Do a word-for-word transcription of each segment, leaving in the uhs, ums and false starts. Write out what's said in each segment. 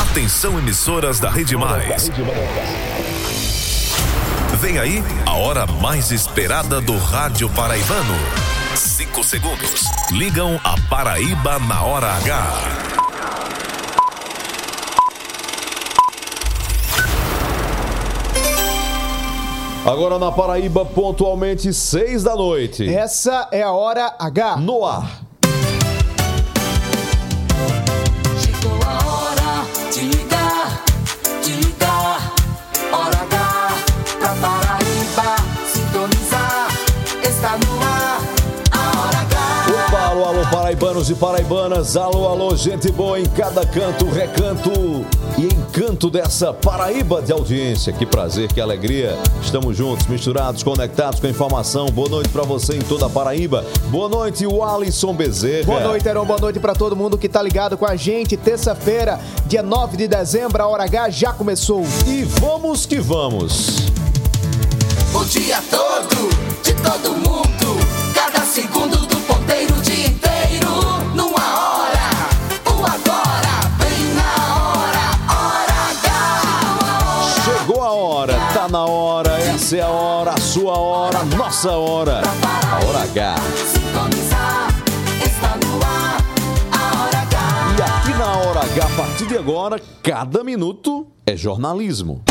Atenção, emissoras da Rede Mais. Vem aí a hora mais esperada do rádio paraibano. Cinco segundos. Ligam a Paraíba na hora H. Agora na Paraíba, pontualmente seis da noite. Essa é a hora H. No ar. Chegou a hora de ligar, de ligar. Hora H pra Paraíba sintonizar. Está no ar a hora H. Opa, alô, alô, paraibanos e paraibanas. Alô, alô, gente boa em cada canto, recanto e encanto dessa Paraíba de audiência. Que prazer, que alegria. Estamos juntos, misturados, conectados com a informação. Boa noite pra você em toda a Paraíba. Boa noite, o Alisson Bezerra. Boa noite, Heron. Boa noite pra todo mundo que tá ligado com a gente. Terça-feira, dia nove de dezembro, a hora H já começou. E vamos que vamos. O dia todo, de todo mundo, cada segundo do ponteiro, o dia inteiro, numa hora, o agora, bem na hora, hora H. Chegou a hora, tá na hora, essa é a hora, a sua hora, a nossa hora, a hora H. Sintonizar, está no ar, a hora H. E aqui na hora H, a partir de agora, cada minuto é jornalismo.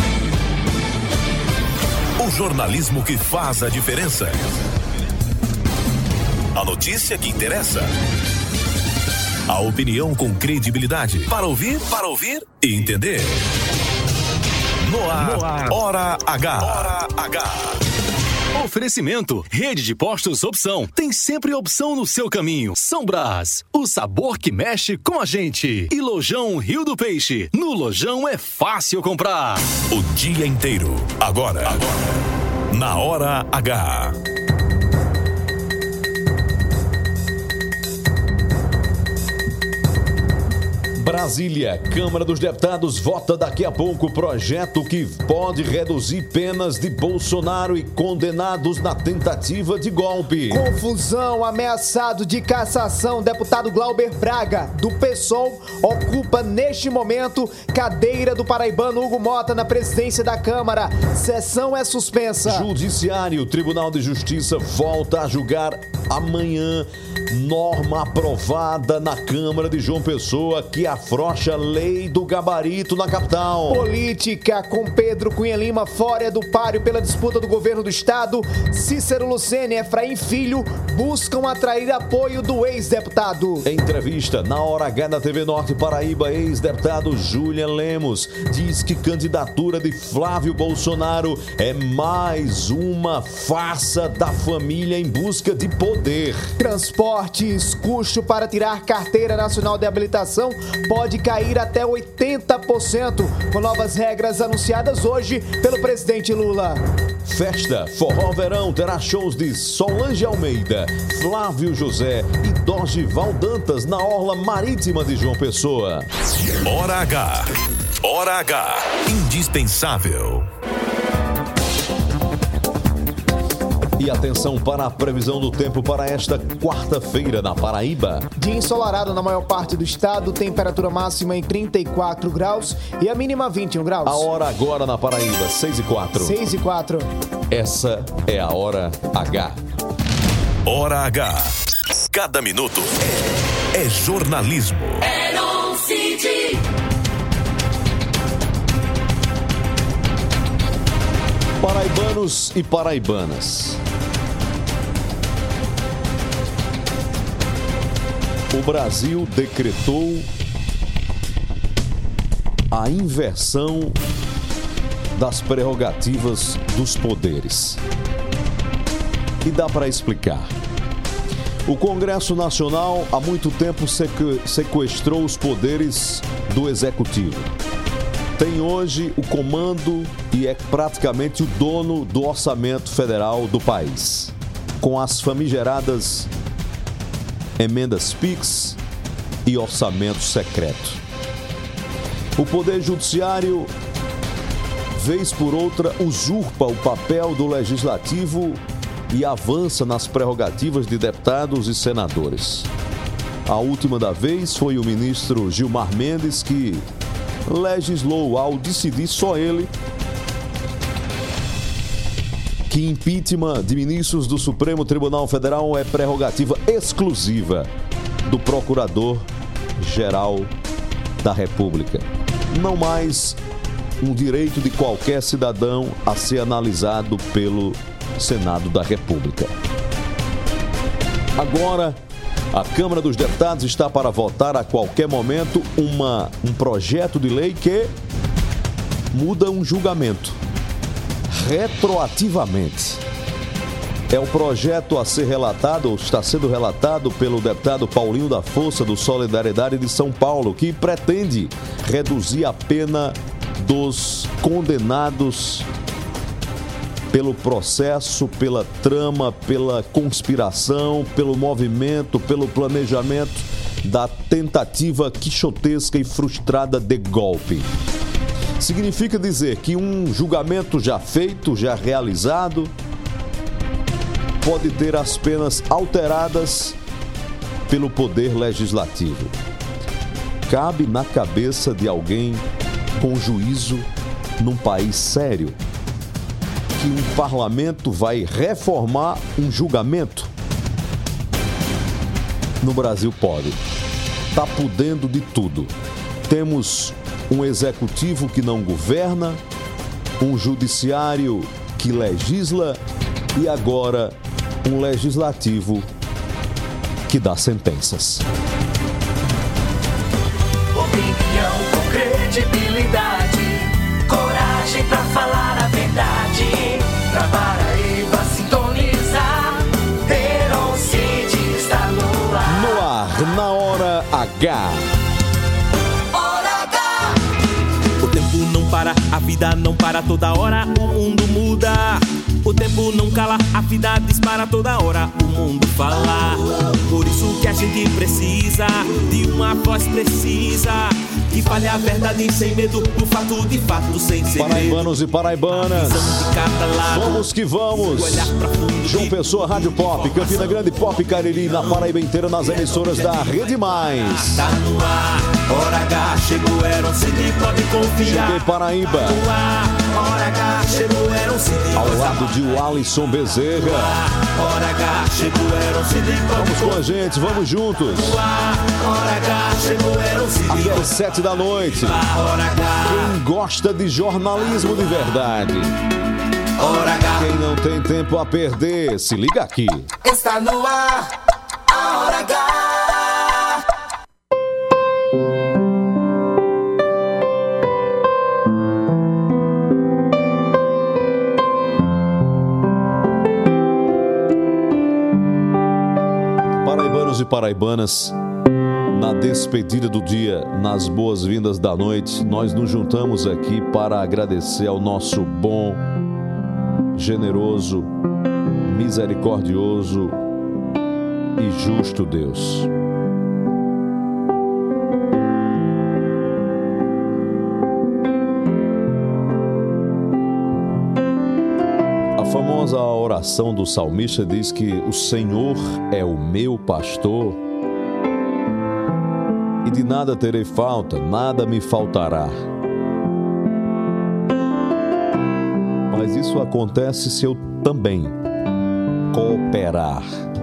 O jornalismo que faz a diferença. A notícia que interessa. A opinião com credibilidade. Para ouvir, para ouvir e entender. No ar, no ar. Hora H. Hora H. Oferecimento, Rede de Postos Opção. Tem sempre opção no seu caminho. São Brás, o sabor que mexe com a gente. E Lojão Rio do Peixe. No Lojão é fácil comprar. O dia inteiro. Agora. Agora. Na Hora H. Brasília, Câmara dos Deputados vota daqui a pouco projeto que pode reduzir penas de Bolsonaro e condenados na tentativa de golpe. Confusão, ameaçado de cassação. Deputado Glauber Braga, do PSOL, ocupa neste momento cadeira do paraibano Hugo Mota na presidência da Câmara. Sessão é suspensa. Judiciário, Tribunal de Justiça volta a julgar amanhã norma aprovada na Câmara de João Pessoa que afrouxa a lei do gabarito na capital. Política, com Pedro Cunha Lima fora do páreo pela disputa do governo do estado. Cícero Lucena e Efraim Filho buscam atrair apoio do ex-deputado. Entrevista na Hora H da T V Norte Paraíba, ex-deputado Julian Lemos diz que candidatura de Flávio Bolsonaro é mais uma farsa da família em busca de poder. Transportes, custo para tirar carteira nacional de habilitação pode cair até oitenta por cento com novas regras anunciadas hoje pelo presidente Lula. Festa Forró Verão terá shows de Solange Almeida, Flávio José e Dorival Dantas na orla marítima de João Pessoa. Hora H. Hora H. Indispensável. E atenção para a previsão do tempo para esta quarta-feira na Paraíba. Dia ensolarado na maior parte do estado, temperatura máxima em trinta e quatro graus e a mínima vinte e um graus. A hora agora na Paraíba, seis e quatro. seis e quatro. Essa é a Hora H. Hora H. Cada minuto é, é jornalismo. Heron City. Paraibanos e paraibanas. O Brasil decretou a inversão das prerrogativas dos poderes. E dá para explicar. O Congresso Nacional há muito tempo sequestrou os poderes do Executivo. Tem hoje o comando e é praticamente o dono do orçamento federal do país, com as famigeradas emendas Pix e orçamento secreto. O Poder Judiciário, vez por outra, usurpa o papel do Legislativo e avança nas prerrogativas de deputados e senadores. A última da vez foi o ministro Gilmar Mendes, que legislou ao decidir só ele que impeachment de ministros do Supremo Tribunal Federal é prerrogativa exclusiva do Procurador-Geral da República. Não mais um direito de qualquer cidadão a ser analisado pelo Senado da República. Agora, a Câmara dos Deputados está para votar a qualquer momento uma, um projeto de lei que muda um julgamento retroativamente. É o projeto a ser relatado, ou está sendo relatado pelo deputado Paulinho da Força, do Solidariedade de São Paulo, que pretende reduzir a pena dos condenados pelo processo, pela trama, pela conspiração, pelo movimento, pelo planejamento da tentativa quixotesca e frustrada de golpe. Significa dizer que um julgamento já feito, já realizado, pode ter as penas alteradas pelo Poder Legislativo. Cabe na cabeça de alguém com juízo num país sério que um parlamento vai reformar um julgamento? No Brasil pode. Está podendo de tudo. Temos um executivo que não governa, um judiciário que legisla e agora um legislativo que dá sentenças. Opinião com credibilidade, coragem pra falar a verdade. Pra Paraíba sintonizar, Heron City está no ar. No ar, na hora H. Hora H. O tempo não para, a vida não para, toda hora o mundo muda. O tempo não cala, a vida dispara, toda hora o mundo fala. Por isso que a gente precisa de uma voz precisa, que fale a verdade sem medo, o fato de fato sem segredo. Paraibanos e paraibanas, vamos que vamos. João Pessoa, Rádio Pop, Campina Grande, Pop Cariri, na Paraíba inteira, nas emissoras da Rede Mais. Tá no ar, Hora H, chegou, Heron City, pode confiar. Cheguei Paraíba. Tá no ar, Hora H, chegou, Heron City. Ao lado de Alisson Bezerra. Hora H, chegou, Heron City, pode Vamos com a gente, vamos juntos. Hora H, chegou, Heron City. Até às sete da noite. Quem gosta de jornalismo de verdade, quem não tem tempo a perder, se liga aqui. Está no ar, a Hora H. Paraibanos e paraibanas, na despedida do dia, nas boas-vindas da noite, nós nos juntamos aqui para agradecer ao nosso bom, generoso, misericordioso e justo Deus. A famosa oração do salmista diz que o Senhor é o meu pastor e de nada terei falta, nada me faltará. Mas isso acontece se eu também cooperar.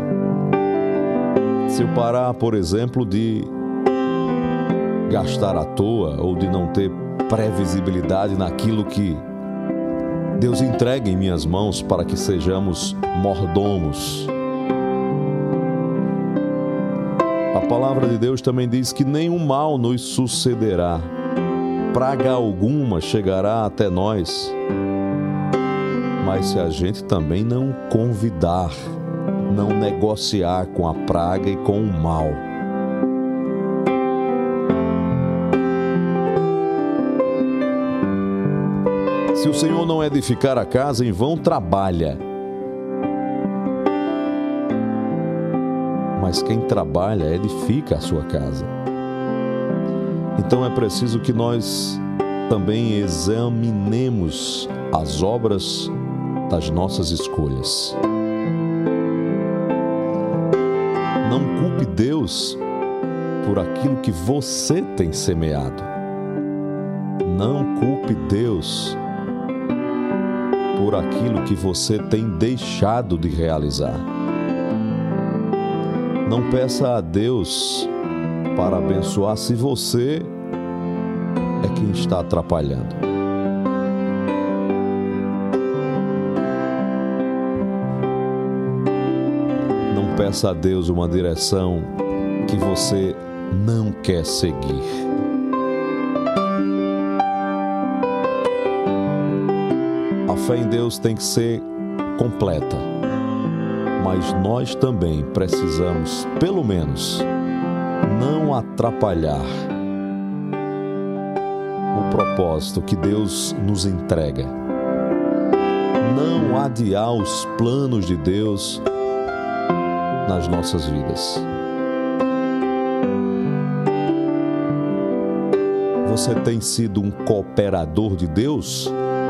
Se eu parar, por exemplo, de gastar à toa ou de não ter previsibilidade naquilo que Deus entrega em minhas mãos para que sejamos mordomos. A palavra de Deus também diz que nenhum mal nos sucederá, praga alguma chegará até nós, mas se a gente também não convidar, não negociar com a praga e com o mal. Se o Senhor não edificar a casa, em vão trabalha. Mas quem trabalha, edifica a sua casa. Então é preciso que nós também examinemos as obras das nossas escolhas. Não culpe Deus por aquilo que você tem semeado. Não culpe Deus por aquilo que você tem deixado de realizar. Não peça a Deus para abençoar se você é quem está atrapalhando. Não peça a Deus uma direção que você não quer seguir. A fé em Deus tem que ser completa, mas nós também precisamos, pelo menos, não atrapalhar o propósito que Deus nos entrega. Não adiar os planos de Deus nas nossas vidas. Você tem sido um cooperador de Deus?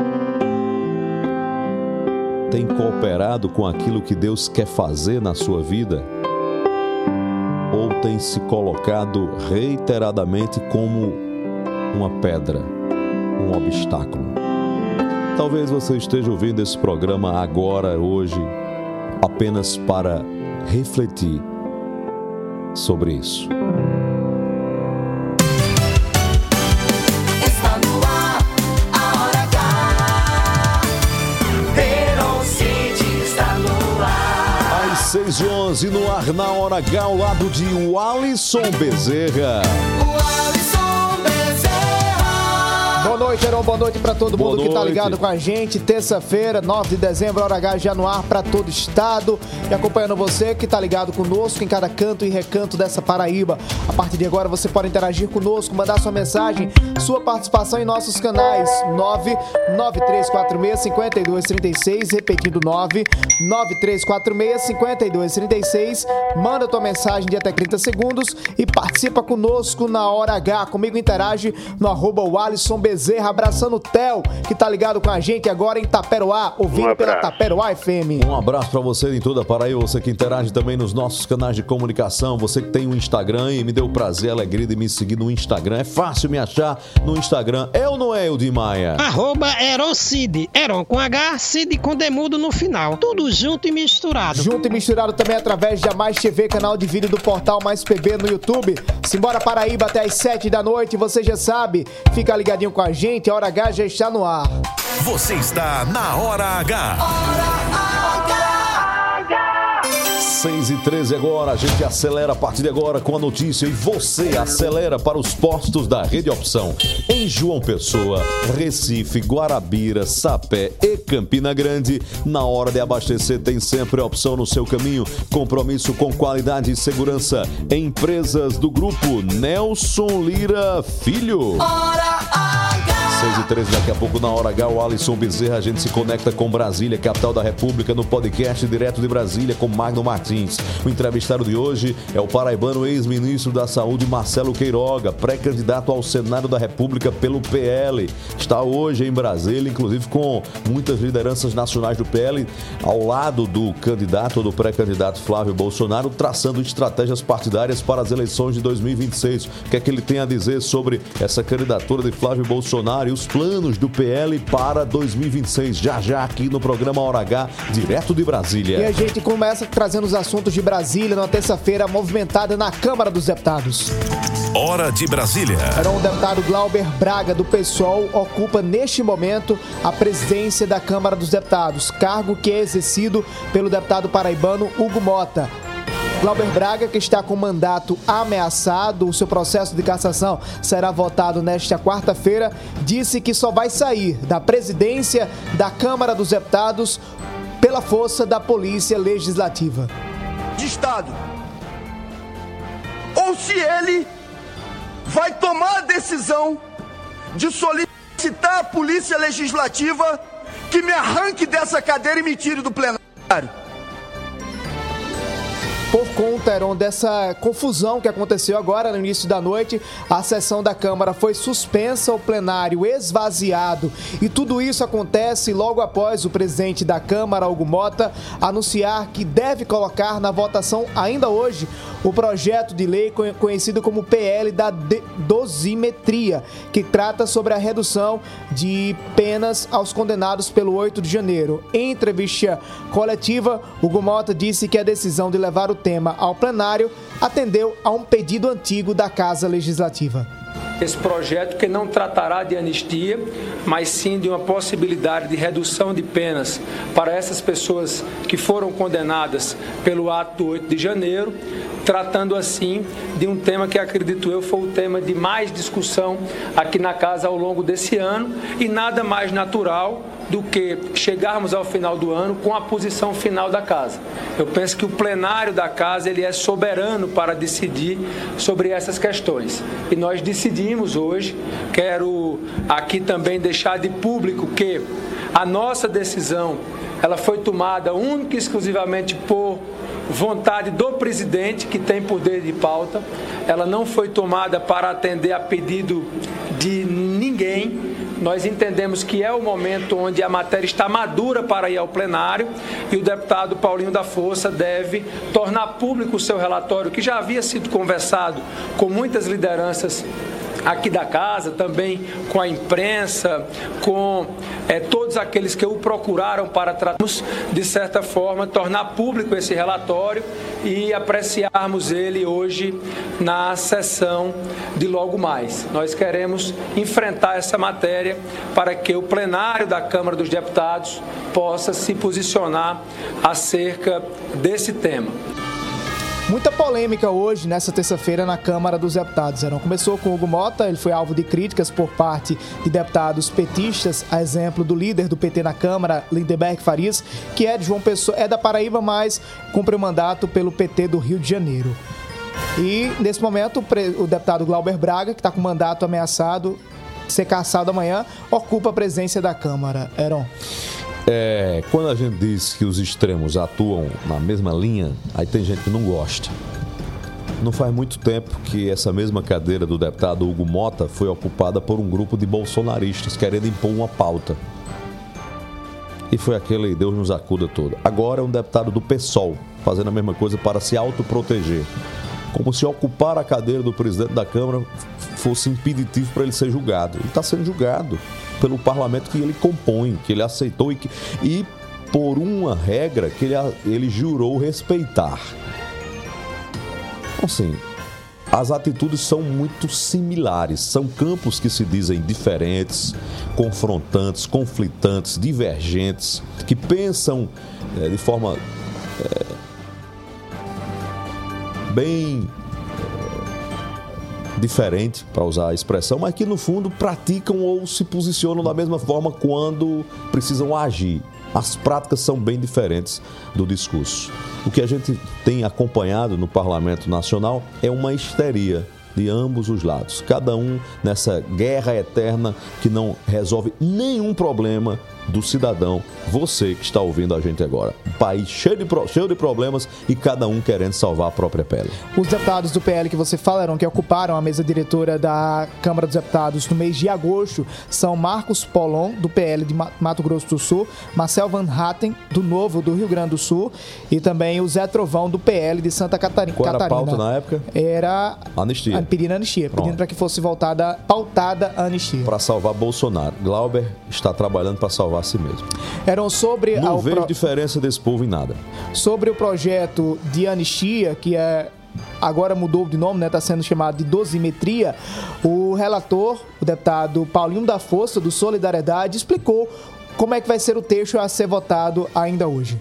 Tem cooperado com aquilo que Deus quer fazer na sua vida? Ou tem se colocado reiteradamente como uma pedra, um obstáculo? Talvez você esteja ouvindo esse programa agora, hoje, apenas para refletir sobre isso. seis e onze no ar, na Hora H, ao lado de Walisson Bezerra. Walisson Bezerra. Boa noite, Heron. Boa noite para todo mundo que tá ligado com a gente. Terça-feira, nove de dezembro, Hora H já no ar para todo o estado. E acompanhando você que tá ligado conosco em cada canto e recanto dessa Paraíba. A partir de agora você pode interagir conosco, mandar sua mensagem, sua participação em nossos canais nove nove três quatro seis, cinco dois três seis, repetindo nove nove três quatro seis, cinco dois três seis. Manda tua mensagem de até trinta segundos e participa conosco na Hora H. Comigo interage no arroba Walisson Bezerra, abraçando o Theo, que tá ligado com a gente agora em Taperoá, ouvindo um pela Taperoá F M. Um abraço pra você em toda a Paraíba, você que interage também nos nossos canais de comunicação, você que tem um Instagram e me deu o prazer, a alegria de me seguir no Instagram. É fácil me achar no Instagram. É ou não é, Eldir Maia? Arroba Erocid, Heron com H, Cid com demudo no final. Tudo junto e misturado. Junto e misturado também através de A Mais T V, canal de vídeo do portal Mais P B no YouTube. Simbora Paraíba até às sete da noite, você já sabe. Fica ligadinho com a gente, a Hora H já está no ar. Você está na Hora H. Hora H. seis e treze agora, a gente acelera a partir de agora com a notícia e você acelera para os postos da Rede Opção em João Pessoa, Recife, Guarabira, Sapé e Campina Grande. Na hora de abastecer tem sempre a opção no seu caminho, compromisso com qualidade e segurança. Empresas do grupo Nelson Lira Filho. Hora H. seis e treze, daqui a pouco na Hora H, o Walisson Bezerra, a gente se conecta com Brasília, capital da República, no podcast direto de Brasília com Magno Martins. O entrevistado de hoje é o paraibano ex-ministro da Saúde Marcelo Queiroga, pré-candidato ao Senado da República pelo P L. Está hoje em Brasília, inclusive com muitas lideranças nacionais do P L, ao lado do candidato ou do pré-candidato Flávio Bolsonaro, traçando estratégias partidárias para as eleições de dois mil e vinte e seis. O que é que ele tem a dizer sobre essa candidatura de Flávio Bolsonaro e os planos do P L para dois mil e vinte e seis? Já já aqui no programa Hora H, direto de Brasília. E a gente começa trazendo os assuntos de Brasília numa terça-feira movimentada na Câmara dos Deputados. Hora de Brasília. Era o deputado Glauber Braga, do PSOL, ocupa neste momento a presidência da Câmara dos Deputados, cargo que é exercido pelo deputado paraibano Hugo Mota. Glauber Braga, que está com mandato ameaçado, o seu processo de cassação será votado nesta quarta-feira, disse que só vai sair da presidência da Câmara dos Deputados pela força da Polícia Legislativa. De Estado. Ou se ele vai tomar a decisão de solicitar a Polícia Legislativa que me arranque dessa cadeira e me tire do plenário. Por conta, Heron, dessa confusão que aconteceu agora no início da noite, a sessão da Câmara foi suspensa, o plenário esvaziado. E tudo isso acontece logo após o presidente da Câmara, Hugo Mota, anunciar que deve colocar na votação ainda hoje o projeto de lei conhecido como P L da dosimetria, que trata sobre a redução de penas aos condenados pelo oito de janeiro. Em entrevista coletiva, Hugo Mota disse que a decisão de levar o tema ao plenário atendeu a um pedido antigo da Casa Legislativa. Esse projeto que não tratará de anistia, mas sim de uma possibilidade de redução de penas para essas pessoas que foram condenadas pelo ato do oito de janeiro, tratando assim de um tema que, acredito eu, foi o tema de mais discussão aqui na casa ao longo desse ano, e nada mais natural do que chegarmos ao final do ano com a posição final da casa. Eu penso que o plenário da casa ele é soberano para decidir sobre essas questões. E nós decidimos hoje, quero aqui também deixar de público que a nossa decisão ela foi tomada única e exclusivamente por vontade do presidente, que tem poder de pauta. Ela não foi tomada para atender a pedido de ninguém. Nós entendemos que é o momento onde a matéria está madura para ir ao plenário e o deputado Paulinho da Força deve tornar público o seu relatório, que já havia sido conversado com muitas lideranças aqui da casa, também com a imprensa, com é, todos aqueles que o procuraram para tratarmos, de certa forma, tornar público esse relatório e apreciarmos ele hoje na sessão de logo mais. Nós queremos enfrentar essa matéria para que o plenário da Câmara dos Deputados possa se posicionar acerca desse tema. Muita polêmica hoje, nessa terça-feira, na Câmara dos Deputados. Não começou com o Hugo Mota, ele foi alvo de críticas por parte de deputados petistas, a exemplo do líder do P T na Câmara, Lindenberg Farias, que é de João Pessoa, é da Paraíba, mas cumpre o mandato pelo P T do Rio de Janeiro. E, nesse momento, o deputado Glauber Braga, que está com o mandato ameaçado de ser cassado amanhã, ocupa a presidência da Câmara. Heron. É, quando a gente diz que os extremos atuam na mesma linha, aí tem gente que não gosta. Não faz muito tempo que essa mesma cadeira do deputado Hugo Mota foi ocupada por um grupo de bolsonaristas querendo impor uma pauta. E foi aquele Deus nos acuda todo. Agora é um deputado do PSOL fazendo a mesma coisa para se autoproteger. Como se ocupar a cadeira do presidente da Câmara fosse impeditivo para ele ser julgado. Ele está sendo julgado pelo parlamento que ele compõe, que ele aceitou e, que, e por uma regra que ele, ele jurou respeitar. Então, assim, as atitudes são muito similares. São campos que se dizem diferentes, confrontantes, conflitantes, divergentes, que pensam é, de forma é, bem diferente, para usar a expressão, mas que no fundo praticam ou se posicionam da mesma forma quando precisam agir. As práticas são bem diferentes do discurso. O que a gente tem acompanhado no Parlamento Nacional é uma histeria de ambos os lados, cada um nessa guerra eterna que não resolve nenhum problema do cidadão, você que está ouvindo a gente agora. Um país cheio de, cheio de problemas e cada um querendo salvar a própria pele. Os deputados do P L que você falaram, que ocuparam a mesa diretora da Câmara dos Deputados no mês de agosto, são Marcos Polon, do P L de Mato Grosso do Sul, Marcel Van Hatten, do Novo, do Rio Grande do Sul, e também o Zé Trovão, do P L de Santa Catarina. Qual era a pauta na época? Era anistia. Pedindo anistia, Pronto. pedindo para que fosse voltada, pautada a anistia. Para salvar Bolsonaro. Glauber está trabalhando para salvar a si mesmo. Eram sobre Não ao vejo pro... diferença desse povo em nada. Sobre o projeto de anistia, que é agora mudou de nome, né? Está sendo chamado de dosimetria. O relator, o deputado Paulinho da Força, do Solidariedade, explicou como é que vai ser o texto a ser votado ainda hoje.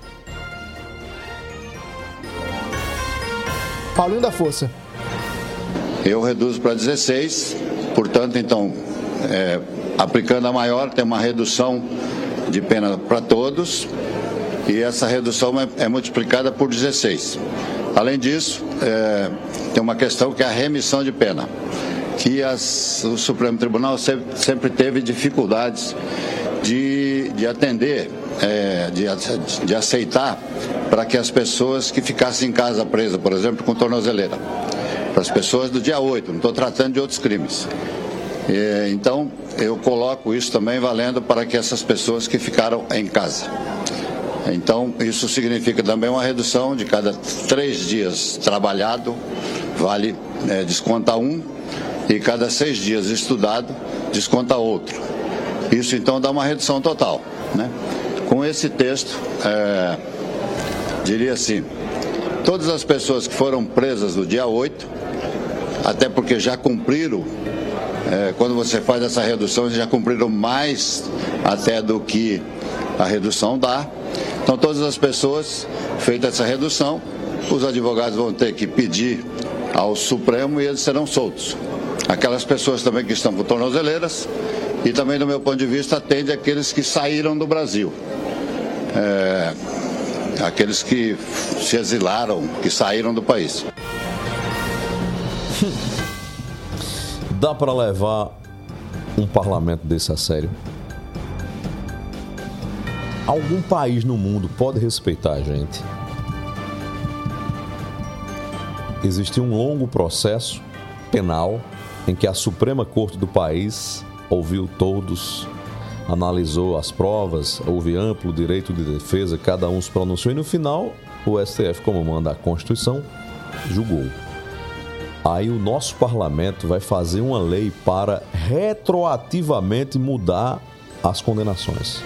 Paulinho da Força. Eu reduzo para dezesseis, portanto, então, é, aplicando a maior, tem uma redução de pena para todos e essa redução é, é multiplicada por dezesseis. Além disso, é, tem uma questão que é a remissão de pena, que as, o Supremo Tribunal sempre, sempre teve dificuldades de, de atender, é, de, de aceitar para que as pessoas que ficassem em casa presas, por exemplo, com tornozeleira, para as pessoas do dia oito, não estou tratando de outros crimes. É, então, eu coloco isso também valendo para que essas pessoas que ficaram em casa. Então, isso significa também uma redução de cada três dias trabalhado, vale é, desconta um, e cada seis dias estudado, desconta outro. Isso, então, dá uma redução total, né? Com esse texto, é, diria assim, todas as pessoas que foram presas no dia oito, até porque já cumpriram, é, quando você faz essa redução, já cumpriram mais até do que a redução dá. Então, todas as pessoas, feita essa redução, os advogados vão ter que pedir ao Supremo e eles serão soltos. Aquelas pessoas também que estão com tornozeleiras e também, do meu ponto de vista, atende aqueles que saíram do Brasil. É, aqueles que se exilaram, que saíram do país. Dá para levar um parlamento desse a sério? Algum país no mundo pode respeitar a gente? Existe um longo processo penal em que a Suprema Corte do país ouviu todos, analisou as provas, houve amplo direito de defesa, cada um se pronunciou e no final o S T F, como manda a Constituição, julgou. Aí o nosso parlamento vai fazer uma lei para retroativamente mudar as condenações.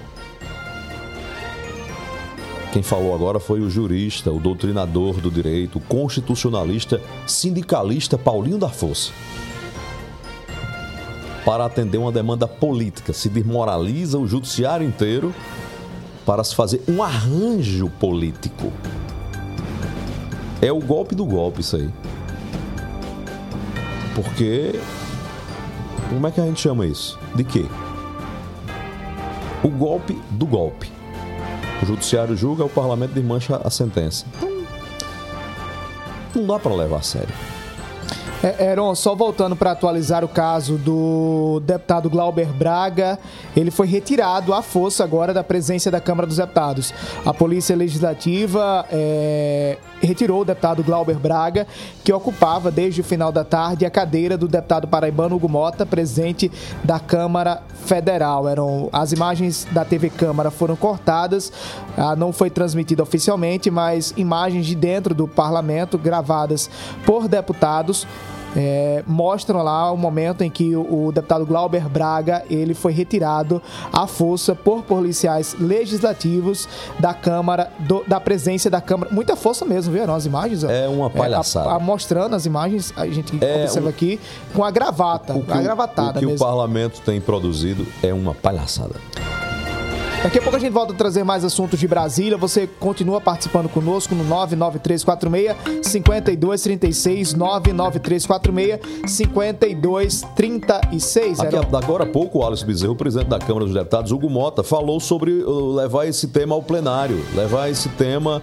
Quem falou agora foi o jurista, o doutrinador do direito, o constitucionalista, sindicalista Paulinho da Força. Para atender uma demanda política, se desmoraliza o judiciário inteiro para se fazer um arranjo político. É o golpe do golpe isso aí. Porque, como é que a gente chama isso? De quê? O golpe do golpe. O judiciário julga, o parlamento desmancha a sentença. Então, não dá para levar a sério. É, Heron, só voltando para atualizar o caso do deputado Glauber Braga, ele foi retirado à força agora da presidência da Câmara dos Deputados. A Polícia Legislativa é, retirou o deputado Glauber Braga, que ocupava desde o final da tarde a cadeira do deputado paraibano Hugo Mota, presidente da Câmara Federal. Eram, as imagens da T V Câmara foram cortadas, ah, não foi transmitida oficialmente, mas imagens de dentro do parlamento, gravadas por deputados, É, mostram lá o momento em que o, o deputado Glauber Braga ele foi retirado à força por policiais legislativos da Câmara, do, da presidência da Câmara. Muita força mesmo, viu? As imagens. É uma palhaçada. É, a, a, mostrando as imagens, a gente é observa um, aqui, com a gravata, o que, a gravatada o que mesmo. O parlamento tem produzido é uma palhaçada. Daqui a pouco a gente volta a trazer mais assuntos de Brasília. Você continua participando conosco no nove nove três quatro seis, cinco dois três seis, nove nove três quatro seis, cinco dois três seis. Aqui, agora há pouco, o Alisson Bezerra, o presidente da Câmara dos Deputados, Hugo Mota, falou sobre uh, levar esse tema ao plenário, levar esse tema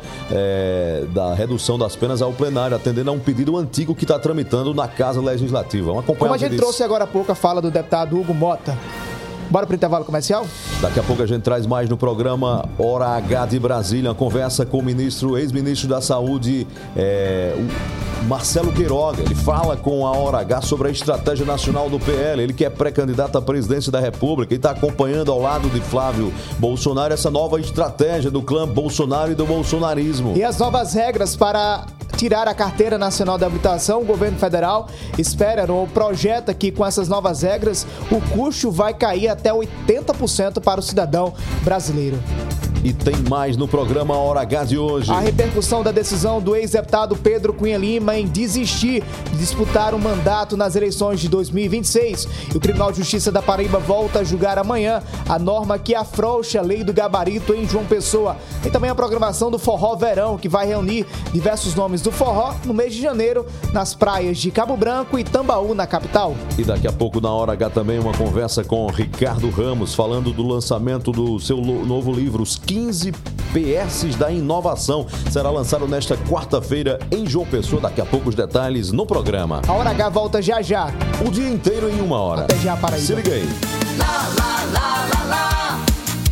é, da redução das penas ao plenário, atendendo a um pedido antigo que está tramitando na Casa Legislativa. Vamos acompanhar. Como a gente trouxe agora há pouco a fala do deputado Hugo Mota. Bora para o intervalo comercial? Daqui a pouco a gente traz mais no programa Hora H de Brasília, uma conversa com o ministro, ex-ministro da Saúde, é, o Marcelo Queiroga. Ele fala com a Hora H sobre a estratégia nacional do P L. Ele que é pré-candidato à presidência da República e está acompanhando ao lado de Flávio Bolsonaro essa nova estratégia do clã Bolsonaro e do bolsonarismo. E as novas regras para tirar a carteira nacional de habilitação, o governo federal espera ou projeta que com essas novas regras o custo vai cair até oitenta por cento para o cidadão brasileiro. E tem mais no programa Hora H de hoje. A repercussão da decisão do ex-deputado Pedro Cunha Lima em desistir de disputar o mandato nas eleições de dois mil e vinte e seis. E o Tribunal de Justiça da Paraíba volta a julgar amanhã a norma que afrouxa a lei do gabarito em João Pessoa. E também a programação do Forró Verão, que vai reunir diversos nomes do forró no mês de janeiro nas praias de Cabo Branco e Tambaú, na capital. E daqui a pouco, na Hora H, também uma conversa com Ricardo Ramos, falando do lançamento do seu novo livro, Os quinze P S da Inovação. Será lançado nesta quarta-feira em João Pessoa. Daqui a pouco os detalhes no programa. A Hora H volta já já. O dia inteiro em uma hora. Até já, Paraíba. Se liga aí. Lá, lá, lá, lá, lá.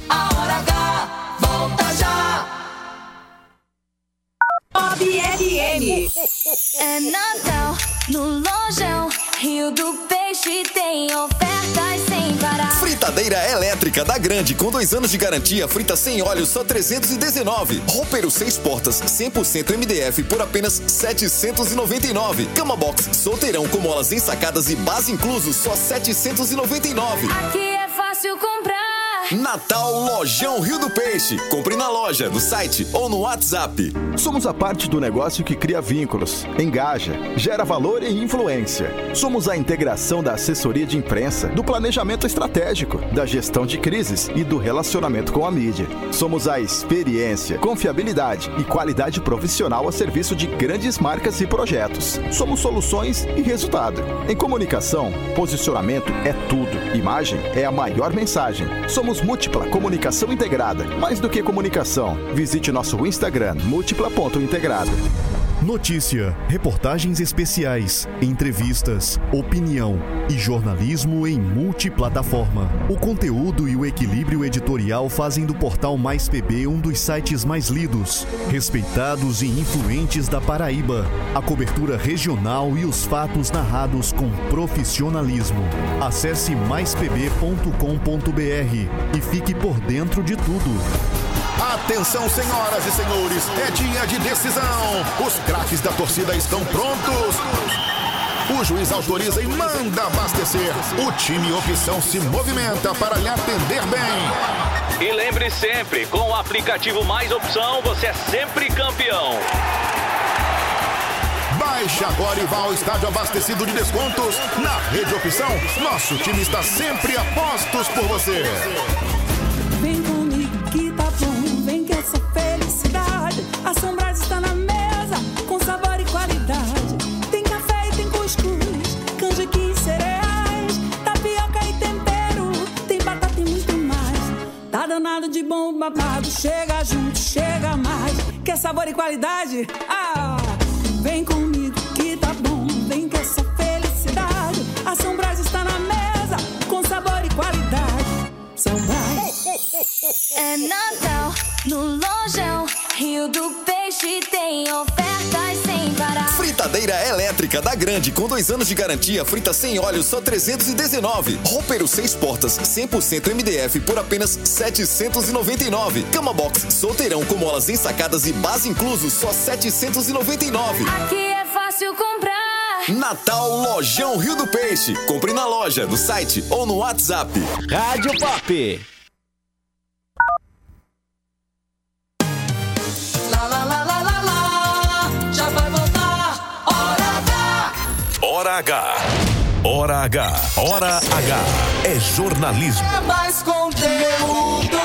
A Hora H volta já. Bob F M. É Natal no Lojão Rio do Peixe, tem ofertas sem parar. Fritadeira Fritadeira elétrica da Grande com dois anos de garantia, frita sem óleo só trezentos e dezenove. Roupeiro seis portas cem por cento M D F por apenas setecentos e noventa e nove. Cama box solteirão com molas ensacadas e base incluso só setecentos e noventa e nove. Aqui é fácil comprar. Natal Lojão Rio do Peixe. Compre na loja, no site ou no WhatsApp. Somos a parte do negócio que cria vínculos, engaja, gera valor e influência. Somos a integração da assessoria de imprensa, do planejamento estratégico, da gestão de crises e do relacionamento com a mídia. Somos a experiência, confiabilidade e qualidade profissional a serviço de grandes marcas e projetos. Somos soluções e resultado. Em comunicação, posicionamento é tudo. Imagem é a maior mensagem. Somos Múltipla Comunicação Integrada. Mais do que comunicação, visite nosso Instagram, múltipla ponto integrada. Notícia, reportagens especiais, entrevistas, opinião e jornalismo em multiplataforma. O conteúdo e o equilíbrio editorial fazem do portal Mais P B um dos sites mais lidos, respeitados e influentes da Paraíba. A cobertura regional e os fatos narrados com profissionalismo. Acesse mais p b ponto com ponto b r e fique por dentro de tudo. Atenção, senhoras e senhores, é dia de decisão. Os craques da torcida estão prontos. O juiz autoriza e manda abastecer. O time Opção se movimenta para lhe atender bem. E lembre sempre, com o aplicativo Mais Opção, você é sempre campeão. Baixe agora e vá ao estádio abastecido de descontos. Na Rede Opção, nosso time está sempre a postos por você. Vem comigo que tá bom, vem que essa felicidade. A Sombrás está na mesa, com sabor e qualidade. Tem café e tem cuscuz, canjiquinha e cereais, tapioca e tempero, tem batata e muito mais. Tá danado de bom babado, chega junto, chega mais. Quer sabor e qualidade? Ah, vem comigo que tá bom, vem que essa felicidade. A Sombrás está na mesa, com sabor e qualidade. Sombrás. É Natal no Lojão Rio do Peixe, tem ofertas sem parar. Fritadeira elétrica da Grande com dois anos de garantia, frita sem óleo só trezentos e dezenove. Roupeiro seis portas cem por cento M D F por apenas setecentos e noventa e nove. Cama box solteirão com molas ensacadas e base incluso só setecentos e noventa e nove. Aqui é fácil comprar. Natal Lojão Rio do Peixe. Compre na loja, no site ou no WhatsApp. Rádio Pop. Hora H. Hora H. Hora H. É jornalismo. É mais conteúdo.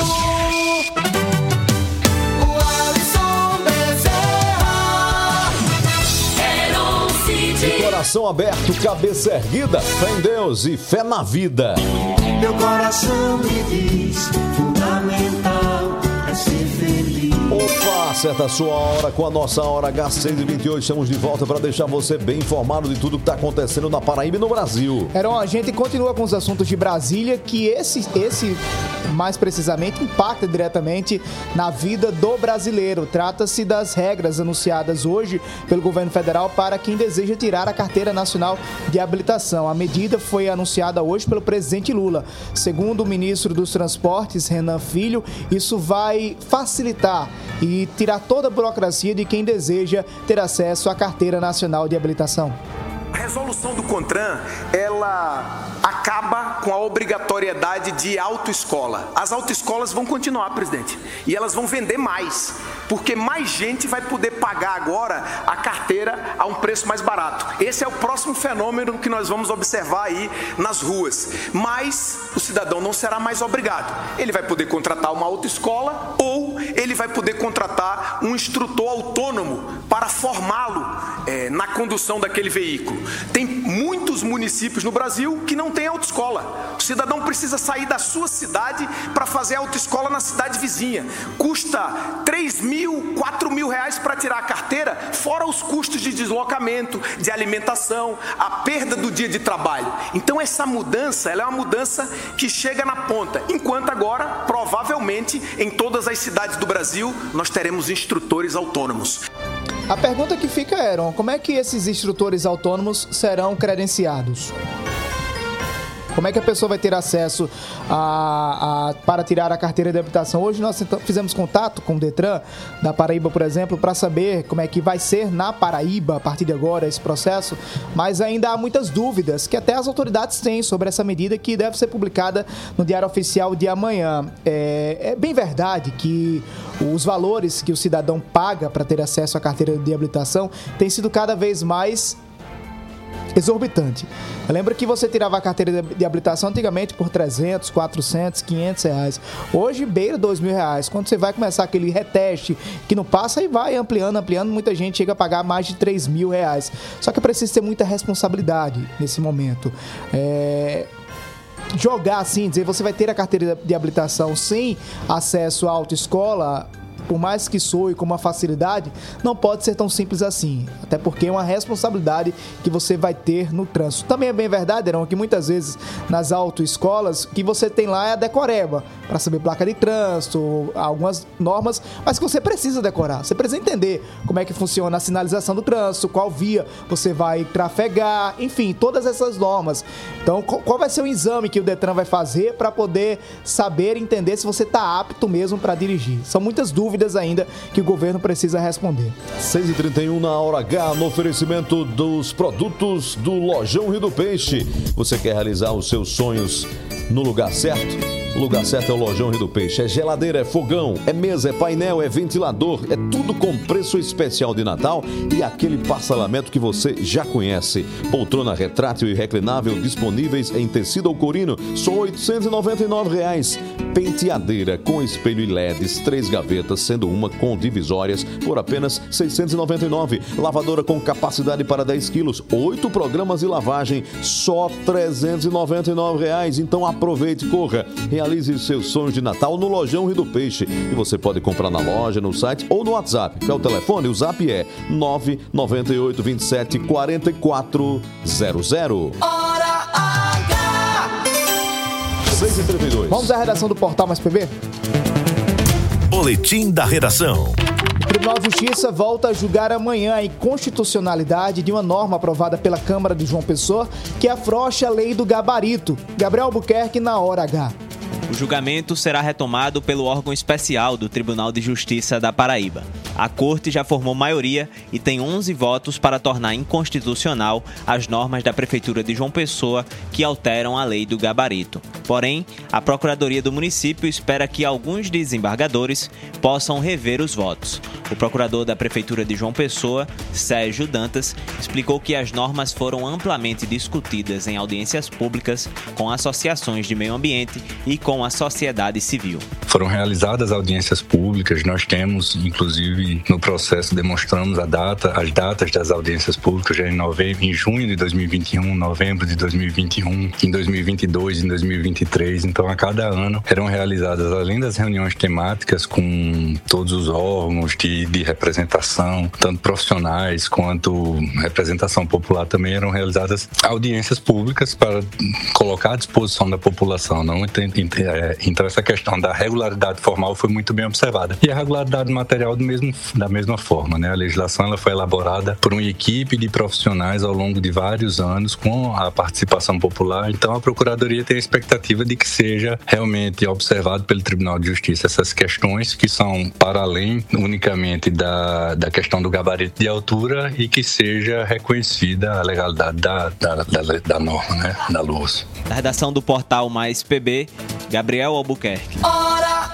O Alisson Bezerra. Heron City. De coração aberto, cabeça erguida, fé em Deus e fé na vida. Meu coração me diz, fundamental é ser feliz. Opa, acerta a sua hora com a nossa Hora H seis e vinte e oito. Estamos de volta para deixar você bem informado de tudo que está acontecendo na Paraíba e no Brasil. Heron, a gente continua com os assuntos de Brasília, que esse, esse mais precisamente, impacta diretamente na vida do brasileiro. Trata-se das regras anunciadas hoje pelo governo federal para quem deseja tirar a Carteira Nacional de Habilitação. A medida foi anunciada hoje pelo presidente Lula. Segundo o ministro dos Transportes, Renan Filho, isso vai facilitar e tirar toda a burocracia de quem deseja ter acesso à Carteira Nacional de Habilitação. A resolução do CONTRAN, ela acaba com a obrigatoriedade de autoescola. As autoescolas vão continuar, presidente, e elas vão vender mais, porque mais gente vai poder pagar agora a carteira a um preço mais barato. Esse é o próximo fenômeno que nós vamos observar aí nas ruas. Mas o cidadão não será mais obrigado. Ele vai poder contratar uma autoescola ou ele vai poder contratar um instrutor autônomo para formá-lo é, na condução daquele veículo. Tem muitos municípios no Brasil que não tem autoescola. O cidadão precisa sair da sua cidade para fazer autoescola na cidade vizinha. Custa três mil, quatro mil reais para tirar a carteira, fora os custos de deslocamento, de alimentação, a perda do dia de trabalho. Então essa mudança, ela é uma mudança que chega na ponta. Enquanto agora, provavelmente, em todas as cidades do Brasil, nós teremos instrutores autônomos. A pergunta que fica, Heron, como é que esses instrutores autônomos serão credenciados? Como é que a pessoa vai ter acesso a, a, para tirar a carteira de habilitação? Hoje nós fizemos contato com o Detran da Paraíba, por exemplo, para saber como é que vai ser na Paraíba a partir de agora esse processo, mas ainda há muitas dúvidas que até as autoridades têm sobre essa medida que deve ser publicada no Diário Oficial de amanhã. É, é bem verdade que os valores que o cidadão paga para ter acesso à carteira de habilitação têm sido cada vez mais exorbitante. Lembra que você tirava a carteira de habilitação antigamente por trezentos, quatrocentos, quinhentos reais. Hoje beira dois mil reais. Quando você vai começar aquele reteste que não passa e vai ampliando, ampliando, muita gente chega a pagar mais de três mil reais. Só que precisa ter muita responsabilidade nesse momento. É... Jogar assim, dizer você vai ter a carteira de habilitação sem acesso à autoescola, por mais que soe com uma facilidade, não pode ser tão simples assim. Até porque é uma responsabilidade que você vai ter no trânsito. Também é bem verdade, Heron, que muitas vezes nas autoescolas, o que você tem lá é a decoreba, para saber placa de trânsito, algumas normas, mas que você precisa decorar. Você precisa entender como é que funciona a sinalização do trânsito, qual via você vai trafegar, enfim, todas essas normas. Então, qual vai ser o exame que o Detran vai fazer para poder saber, entender se você está apto mesmo para dirigir? São muitas dúvidas ainda que o governo precisa responder. seis e trinta e um na hora H, no oferecimento dos produtos do Lojão Rio do Peixe. Você quer realizar os seus sonhos no lugar certo? O lugar certo é o Lojão Rio do Peixe. É geladeira, é fogão, é mesa, é painel, é ventilador, é tudo com preço especial de Natal e aquele parcelamento que você já conhece. Poltrona retrátil e reclinável disponíveis em tecido ou corino, só oitocentos e noventa e nove reais. Penteadeira com espelho e L E Ds, três gavetas, sendo uma com divisórias, por apenas seiscentos e noventa e nove reais. Lavadora com capacidade para dez quilos, oito programas de lavagem, só trezentos e noventa e nove reais. Então aproveite, corra, realize seus sonhos de Natal no Lojão Rio do Peixe. E você pode comprar na loja, no site ou no WhatsApp. Que é o telefone, o zap é nove nove oito, dois sete, quatro quatro zero zero. Hora H! seis e trinta e dois. Vamos à redação do Portal Mais P B? Boletim da Redação. O Tribunal de Justiça volta a julgar amanhã a inconstitucionalidade de uma norma aprovada pela Câmara de João Pessoa que afrouxa a lei do gabarito. Gabriel Albuquerque na Hora H. O julgamento será retomado pelo órgão especial do Tribunal de Justiça da Paraíba. A Corte já formou maioria e tem onze votos para tornar inconstitucional as normas da Prefeitura de João Pessoa que alteram a lei do gabarito. Porém, a Procuradoria do município espera que alguns desembargadores possam rever os votos. O procurador da Prefeitura de João Pessoa, Sérgio Dantas, explicou que as normas foram amplamente discutidas em audiências públicas com associações de meio ambiente e com a sociedade civil. Foram realizadas audiências públicas, nós temos, inclusive, no processo demonstramos a data, as datas das audiências públicas já em, novembro, em junho de dois mil e vinte e um, novembro de dois mil e vinte e um, em dois mil e vinte e dois, em dois mil e vinte e três. Então, a cada ano eram realizadas, além das reuniões temáticas com todos os órgãos de, de representação, tanto profissionais quanto representação popular, também eram realizadas audiências públicas para colocar à disposição da população. Não? Então, essa questão da regularidade formal foi muito bem observada. E a regularidade material do mesmo, da mesma forma, né? A legislação ela foi elaborada por uma equipe de profissionais ao longo de vários anos com a participação popular. Então, a Procuradoria tem a expectativa de que seja realmente observado pelo Tribunal de Justiça essas questões que são para além unicamente da, da questão do gabarito de altura e que seja reconhecida a legalidade da, da, da, da norma, né? Da L O S. Da redação do Portal Mais P B, Gabriel Albuquerque. Hora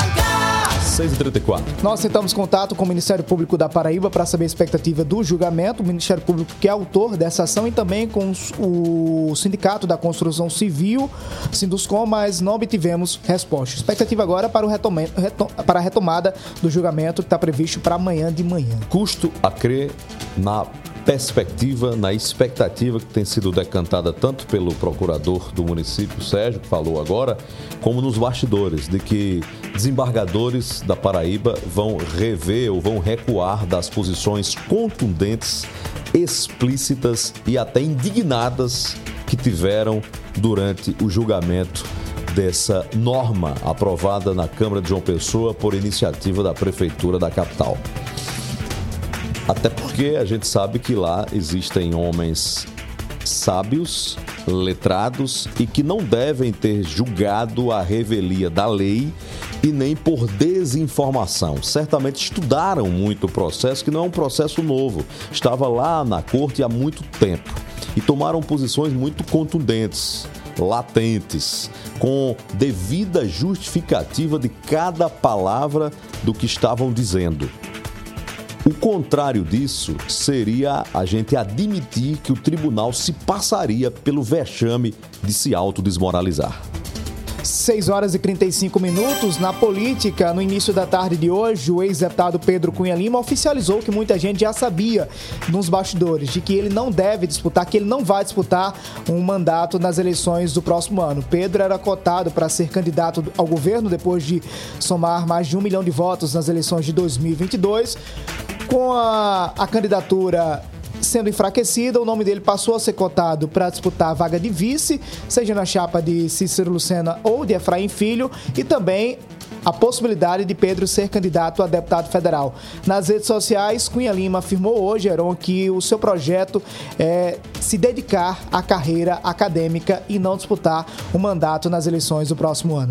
H! seis e trinta e quatro. Nós tentamos contato com o Ministério Público da Paraíba para saber a expectativa do julgamento. O Ministério Público que é autor dessa ação e também com o Sindicato da Construção Civil, Sinduscom, mas não obtivemos resposta. Expectativa agora para, o retoma, retom, para a retomada do julgamento que está previsto para amanhã de manhã. Custo a crer na perspectiva, na expectativa que tem sido decantada tanto pelo procurador do município, Sérgio, que falou agora, como nos bastidores, de que desembargadores da Paraíba vão rever ou vão recuar das posições contundentes, explícitas e até indignadas que tiveram durante o julgamento dessa norma aprovada na Câmara de João Pessoa por iniciativa da Prefeitura da capital. Até porque a gente sabe que lá existem homens sábios, letrados e que não devem ter julgado a revelia da lei e nem por desinformação. Certamente estudaram muito o processo, que não é um processo novo. Estava lá na corte há muito tempo e tomaram posições muito contundentes, latentes, com devida justificativa de cada palavra do que estavam dizendo. O contrário disso seria a gente admitir que o tribunal se passaria pelo vexame de se autodesmoralizar. seis horas e trinta e cinco minutos. Na política, no início da tarde de hoje, o ex-deputado Pedro Cunha Lima oficializou que muita gente já sabia nos bastidores, de que ele não deve disputar, que ele não vai disputar um mandato nas eleições do próximo ano. Pedro era cotado para ser candidato ao governo depois de somar mais de um milhão de votos nas eleições de dois mil e vinte e dois. Com a, a candidatura sendo enfraquecida, o nome dele passou a ser cotado para disputar a vaga de vice, seja na chapa de Cícero Lucena ou de Efraim Filho, e também a possibilidade de Pedro ser candidato a deputado federal. Nas redes sociais, Cunha Lima afirmou hoje, Heron, que o seu projeto é se dedicar à carreira acadêmica e não disputar o mandato nas eleições do próximo ano.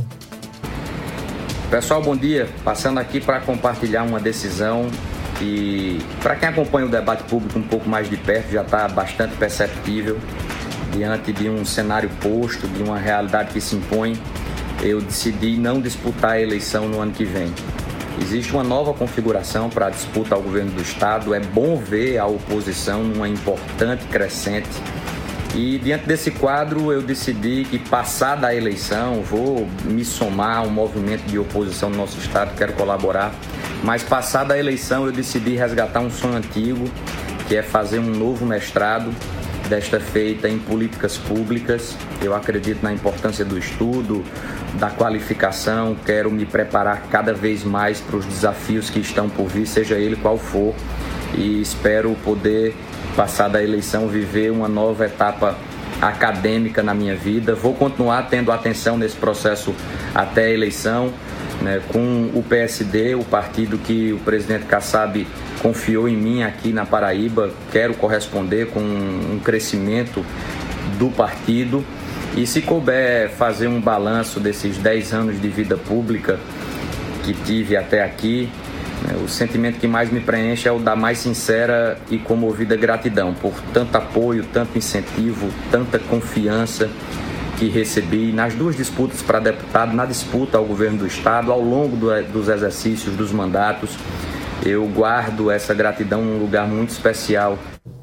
Pessoal, bom dia. Passando aqui para compartilhar uma decisão e, para quem acompanha o debate público um pouco mais de perto, já está bastante perceptível. Diante de um cenário posto, de uma realidade que se impõe, eu decidi não disputar a eleição no ano que vem. Existe uma nova configuração para a disputa ao governo do Estado. É bom ver a oposição numa importante crescente. E diante desse quadro, eu decidi que, passada a eleição, vou me somar a um movimento de oposição no nosso Estado, quero colaborar. Mas, passada a eleição, eu decidi resgatar um sonho antigo, que é fazer um novo mestrado, desta feita em políticas públicas. Eu acredito na importância do estudo, da qualificação, quero me preparar cada vez mais para os desafios que estão por vir, seja ele qual for, e espero poder, passada a eleição, viver uma nova etapa acadêmica na minha vida. Vou continuar tendo atenção nesse processo até a eleição, né, com o P S D, o partido que o presidente Kassab confiou em mim aqui na Paraíba. Quero corresponder com um crescimento do partido e, se couber, fazer um balanço desses dez anos de vida pública que tive até aqui. O sentimento que mais me preenche é o da mais sincera e comovida gratidão por tanto apoio, tanto incentivo, tanta confiança que recebi nas duas disputas para deputado, na disputa ao governo do Estado, ao longo do, dos exercícios, dos mandatos. Eu guardo essa gratidão num lugar muito especial.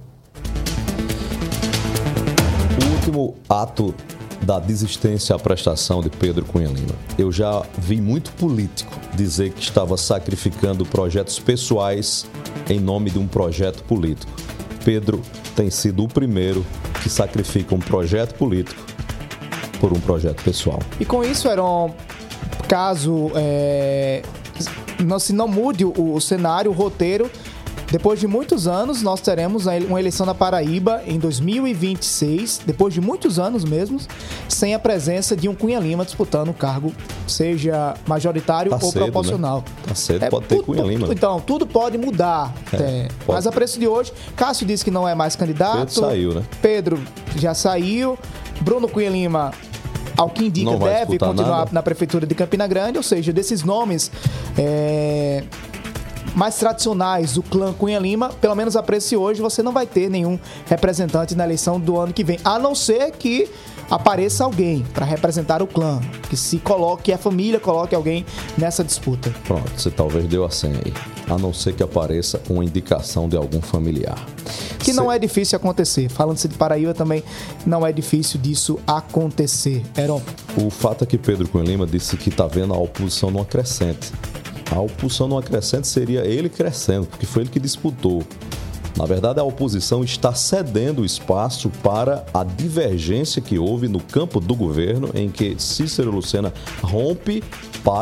O último ato da desistência à prestação de Pedro Cunha Lima. Eu já vi muito político dizer que estava sacrificando projetos pessoais em nome de um projeto político. Pedro tem sido o primeiro que sacrifica um projeto político por um projeto pessoal. E com isso, Heron, caso é, não, se não mude o, o cenário, o roteiro, depois de muitos anos, nós teremos uma eleição na Paraíba em dois mil e vinte e seis, depois de muitos anos mesmo, sem a presença de um Cunha Lima disputando o cargo, seja majoritário tá ou cedo, proporcional. Né? Tá cedo, é, pode ter tudo, Cunha Lima. Então, tudo pode mudar. É, é. Pode. Mas a preço de hoje, Cássio disse que não é mais candidato. Pedro saiu, né? Pedro já saiu. Bruno Cunha Lima, ao que indica, deve continuar nada na Prefeitura de Campina Grande, ou seja, desses nomes é, mais tradicionais do clã Cunha Lima, pelo menos a preço de hoje, você não vai ter nenhum representante na eleição do ano que vem, a não ser que apareça alguém para representar o clã, que se coloque, que a família coloque alguém nessa disputa. Pronto, você talvez deu a senha aí. A não ser que apareça uma indicação de algum familiar. Que não é difícil acontecer. Falando-se de Paraíba também, não é difícil disso acontecer. Heron. O fato é que Pedro Cunha Lima disse que está vendo a oposição numa crescente. A oposição numa crescente seria ele crescendo, porque foi ele que disputou. Na verdade, a oposição está cedendo espaço para a divergência que houve no campo do governo, em que Cícero Lucena rompe para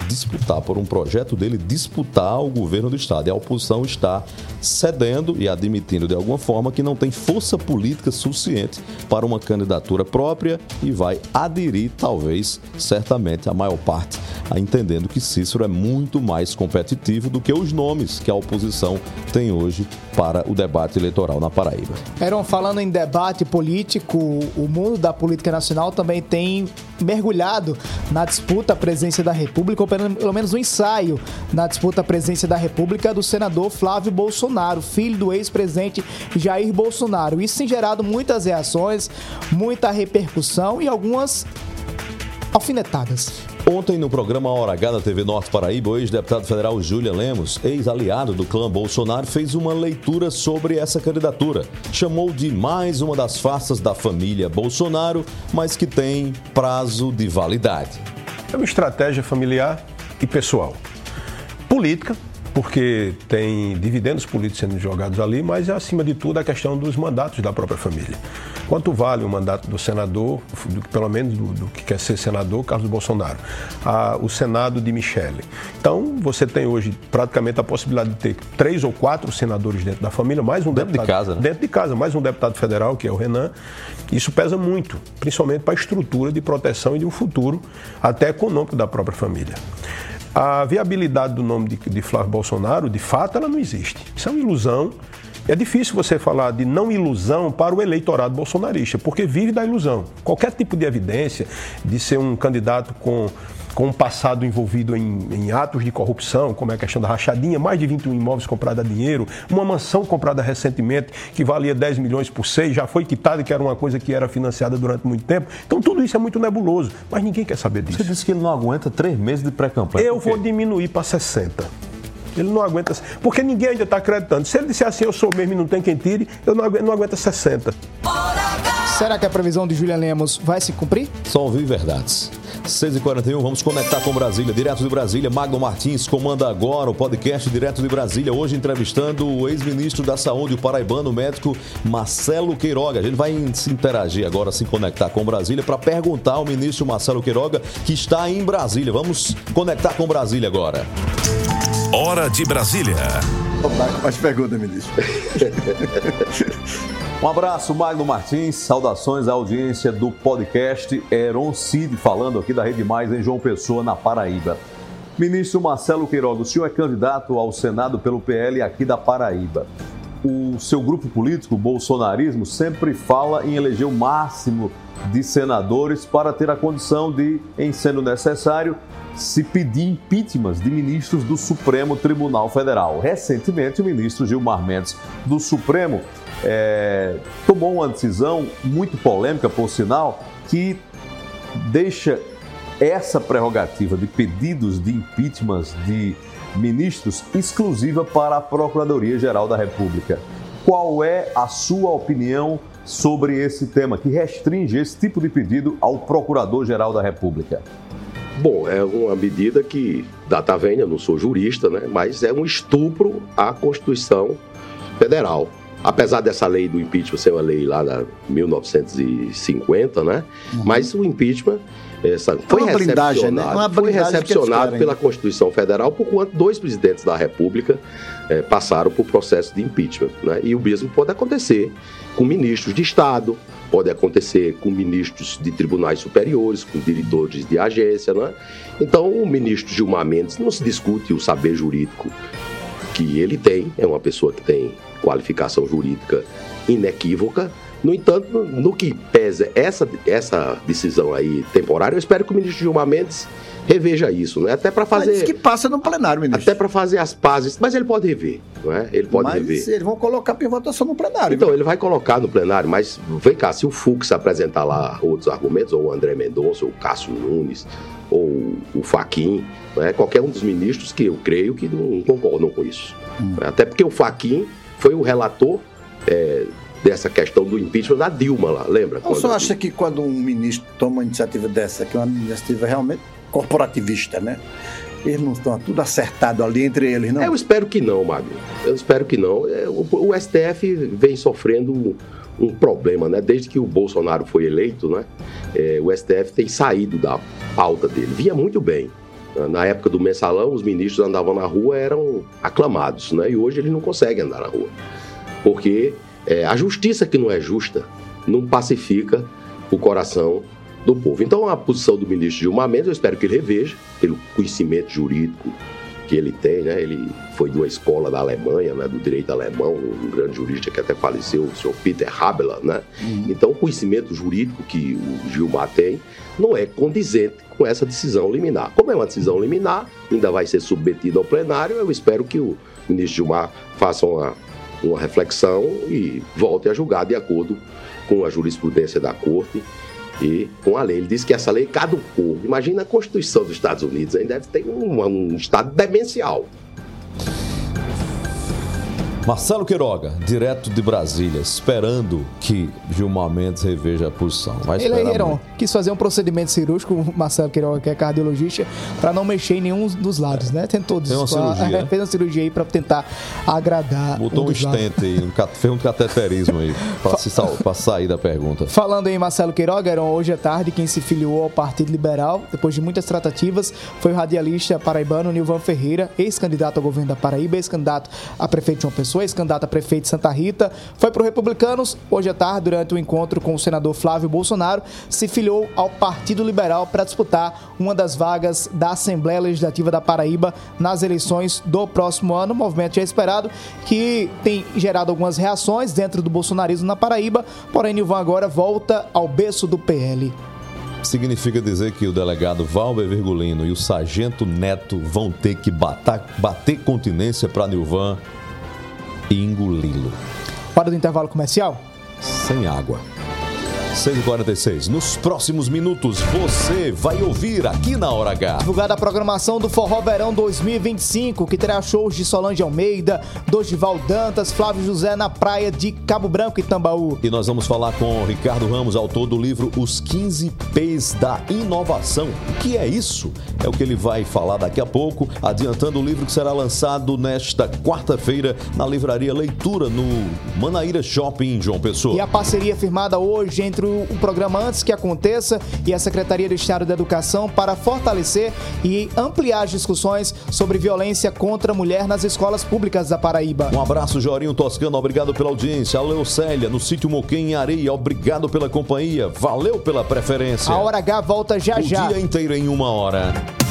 disputar, por um projeto dele disputar o governo do Estado. E a oposição está cedendo e admitindo de alguma forma que não tem força política suficiente para uma candidatura própria e vai aderir, talvez, certamente, a maior parte, entendendo que Cícero é muito mais competitivo do que os nomes que a oposição tem hoje para o debate eleitoral na Paraíba. Eram falando em debate político, o mundo da política nacional também tem mergulhado na disputa à presidência da República, ou pelo menos um ensaio na disputa à presidência da República do senador Flávio Bolsonaro, filho do ex-presidente Jair Bolsonaro. Isso tem gerado muitas reações, muita repercussão e algumas alfinetadas. Ontem, no programa Hora H da T V Norte Paraíba, o ex-deputado federal Júlia Lemos, ex-aliado do clã Bolsonaro, fez uma leitura sobre essa candidatura. Chamou de mais uma das farsas da família Bolsonaro, mas que tem prazo de validade. É uma estratégia familiar e pessoal. Política, porque tem dividendos políticos sendo jogados ali, mas, acima de tudo, a questão dos mandatos da própria família. Quanto vale o mandato do senador, do, pelo menos do, do que quer ser senador, Carlos Bolsonaro, a, o Senado de Michele. Então, você tem hoje praticamente a possibilidade de ter três ou quatro senadores dentro da família, mais um dentro deputado... de casa, né? Dentro de casa, mais um deputado federal, que é o Renan. Isso pesa muito, principalmente para a estrutura de proteção e de um futuro até econômico da própria família. A viabilidade do nome de, de Flávio Bolsonaro, de fato, ela não existe. Isso é uma ilusão. É difícil você falar de não ilusão para o eleitorado bolsonarista, porque vive da ilusão. Qualquer tipo de evidência de ser um candidato com, com um passado envolvido em, em atos de corrupção, como é a questão da rachadinha, mais de vinte e um imóveis comprados a dinheiro, uma mansão comprada recentemente que valia dez milhões por seis, já foi quitada, que era uma coisa que era financiada durante muito tempo. Então tudo isso é muito nebuloso, mas ninguém quer saber disso. Você disse que ele não aguenta três meses de pré-campanha. Eu vou diminuir para sessenta. Ele não aguenta, porque ninguém ainda está acreditando. Se ele disser assim, eu sou mesmo e não tem quem tire, eu não aguento, não aguenta sessenta. Será que a previsão de Júlia Lemos vai se cumprir? Só ouvir verdades. seis e quarenta e um, vamos conectar com Brasília. Direto de Brasília, Magno Martins comanda agora o podcast Direto de Brasília. Hoje entrevistando o ex-ministro da Saúde, o paraibano, o médico Marcelo Queiroga. A gente vai se interagir agora, se conectar com Brasília, para perguntar ao ministro Marcelo Queiroga, que está em Brasília. Vamos conectar com Brasília agora. Hora de Brasília. Mais pergunta, ministro. Um abraço, Magno Martins. Saudações à audiência do podcast Heron Cid, falando aqui da Rede Mais em João Pessoa, na Paraíba. Ministro Marcelo Queiroga, o senhor é candidato ao Senado pelo P L aqui da Paraíba. O seu grupo político, o bolsonarismo, sempre fala em eleger o máximo de senadores para ter a condição de, em sendo necessário, se pedir impeachment de ministros do Supremo Tribunal Federal. Recentemente, o ministro Gilmar Mendes do Supremo é, tomou uma decisão muito polêmica, por sinal, que deixa essa prerrogativa de pedidos de impeachment de ministros exclusiva para a Procuradoria-Geral da República. Qual é a sua opinião sobre esse tema que restringe esse tipo de pedido ao Procurador-Geral da República? Bom, é uma medida que, data vem, eu não sou jurista, né, mas é um estupro à Constituição Federal. Apesar dessa lei do impeachment ser uma lei lá da mil novecentos e cinquenta, né, uhum. mas o impeachment essa, foi, uma blindagem, recepcionado, né? uma foi recepcionado querem, pela né? Constituição Federal, por quanto dois presidentes da República eh, passaram por processo de impeachment. Né, e o mesmo pode acontecer com ministros de Estado, pode acontecer com ministros de tribunais superiores, com diretores de agência, né? Então, o ministro Gilmar Mendes, não se discute o saber jurídico que ele tem, é uma pessoa que tem qualificação jurídica inequívoca. No entanto, no que pesa essa, essa decisão aí temporária, eu espero que o ministro Gilmar Mendes reveja isso, né? Até para fazer... Mas que passa no plenário, ministro. Até para fazer as pazes, mas ele pode rever, não é? Ele pode mas rever. Mas eles vão colocar para votação no plenário. Então, viu? Ele vai colocar no plenário, mas vem cá, se o Fux apresentar lá outros argumentos, ou o André Mendonça, ou o Cássio Nunes, ou o Fachin, né? Qualquer um dos ministros que eu creio que não concordam com isso. Hum. Até porque o Fachin foi o relator é, dessa questão do impeachment da Dilma lá, lembra? O senhor acha que quando um ministro toma uma iniciativa dessa, que é uma iniciativa realmente corporativista, né? Eles não estão tudo acertado ali entre eles, não? Eu espero que não, Magno. Eu espero que não. O, o S T F vem sofrendo um, um problema, né? Desde que o Bolsonaro foi eleito, né? É, o S T F tem saído da pauta dele. Vinha muito bem. Na época do mensalão, os ministros andavam na rua, eram aclamados, né? E hoje eles não conseguem andar na rua. Porque é, a justiça que não é justa não pacifica o coração do povo. Então, a posição do ministro Gilmar Mendes, eu espero que ele reveja, pelo conhecimento jurídico que ele tem, né? Ele foi de uma escola da Alemanha, né? Do direito alemão, um grande jurista que até faleceu, o senhor Peter Habeler, né? Uhum. Então, o conhecimento jurídico que o Gilmar tem não é condizente com essa decisão liminar. Como é uma decisão liminar, ainda vai ser submetida ao plenário, eu espero que o ministro Gilmar faça uma, uma reflexão e volte a julgar de acordo com a jurisprudência da Corte e com a lei. Ele disse que essa lei caducou. Imagina a Constituição dos Estados Unidos, ainda deve ter um, um estado demencial. Marcelo Queiroga, direto de Brasília, esperando que Gilmar Mendes reveja a posição. Vai Ele aí, Heron, muito. quis fazer um procedimento cirúrgico, o Marcelo Queiroga, que é cardiologista, para não mexer em nenhum dos lados, né? Tentou Fez uma cirurgia, né? Fez uma cirurgia aí para tentar agradar. Botou um stent aí, um, fez um cateterismo aí, para sair da pergunta. Falando em Marcelo Queiroga, Heron, hoje à tarde, quem se filiou ao Partido Liberal, depois de muitas tratativas, foi o radialista paraibano Nilvan Ferreira, ex-candidato ao governo da Paraíba, ex-candidato a prefeito de João Pessoa, ex-candidato a prefeito de Santa Rita, foi para o Republicanos. Hoje à tarde, durante o encontro com o senador Flávio Bolsonaro, se filiou ao Partido Liberal para disputar uma das vagas da Assembleia Legislativa da Paraíba nas eleições do próximo ano. Um movimento já esperado que tem gerado algumas reações dentro do bolsonarismo na Paraíba, porém Nilvan agora volta ao berço do P L. Significa dizer que o delegado Valber Virgulino e o sargento Neto vão ter que bater, bater continência para Nilvan e engoli-lo. Hora do intervalo comercial? Sem água. seis e quarenta e seis. Nos próximos minutos, você vai ouvir aqui na Hora H. Divulgada a programação do Forró Verão dois mil e vinte e cinco, que terá shows de Solange Almeida, Dorival Dantas, Flávio José na praia de Cabo Branco e Tambaú. E nós vamos falar com Ricardo Ramos, autor do livro Os quinze P's da Inovação. O que é isso? É o que ele vai falar daqui a pouco, adiantando o livro que será lançado nesta quarta-feira na Livraria Leitura, no Manaíra Shopping, em João Pessoa. E a parceria firmada hoje entre o programa Antes que Aconteça e a Secretaria do Estado da Educação para fortalecer e ampliar as discussões sobre violência contra a mulher nas escolas públicas da Paraíba. Um abraço, Jorinho Toscano, obrigado pela audiência. A Leucélia, no sítio Moquém, em Areia, obrigado pela companhia, valeu pela preferência. A Hora H volta já o já. O dia inteiro em uma hora.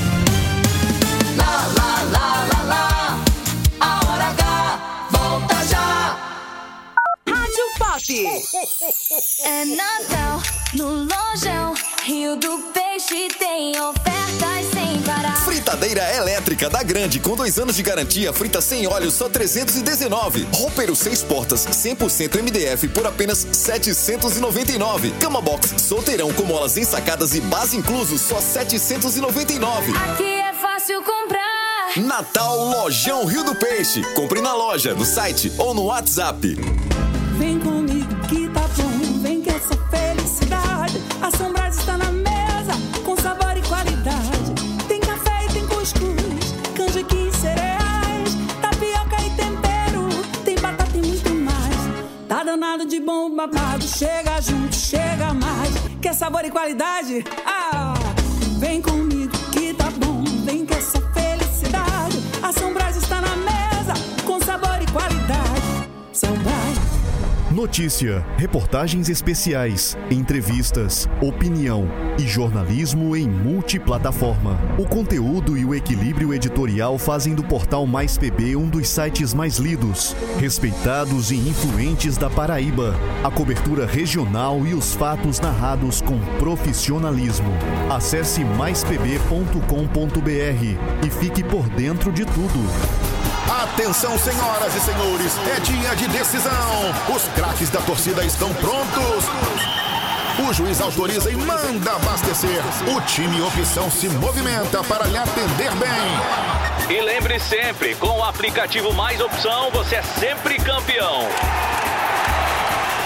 Lá, lá, lá, lá, lá. A Hora H volta já. Rádio Pop. É Natal no Lojão, Rio do Peixe tem ofertas sem parar. Fritadeira elétrica da Grande, com dois anos de garantia, frita sem óleo, só trezentos e dezenove. Roupeiro seis portas, cem por cento M D F, por apenas setecentos e noventa e nove. Cama box solteirão com molas ensacadas e base incluso, só setecentos e noventa e nove. Aqui é fácil comprar. Natal Lojão Rio do Peixe. Compre na loja, no site ou no WhatsApp. Vem comigo que tá bom, vem que essa felicidade. A Sombras está na mesa, com sabor e qualidade. Tem café e tem cuscuz, canjiquinha e cereais, tapioca e tempero, tem batata e muito mais. Tá danado de bom babado, chega junto, chega mais. Quer sabor e qualidade? Ah, vem comigo que tá bom, vem que essa felicidade. A Sombras está na mesa, com sabor e qualidade. Sombras. Notícia, reportagens especiais, entrevistas, opinião e jornalismo em multiplataforma. O conteúdo e o equilíbrio editorial fazem do portal Mais P B um dos sites mais lidos, respeitados e influentes da Paraíba. A cobertura regional e os fatos narrados com profissionalismo. Acesse mais p b ponto com ponto b r e fique por dentro de tudo. Atenção, senhoras e senhores, é dia de decisão. Os craques da torcida estão prontos. O juiz autoriza e manda abastecer. O time opção se movimenta para lhe atender bem. E lembre sempre, com o aplicativo Mais Opção, você é sempre campeão.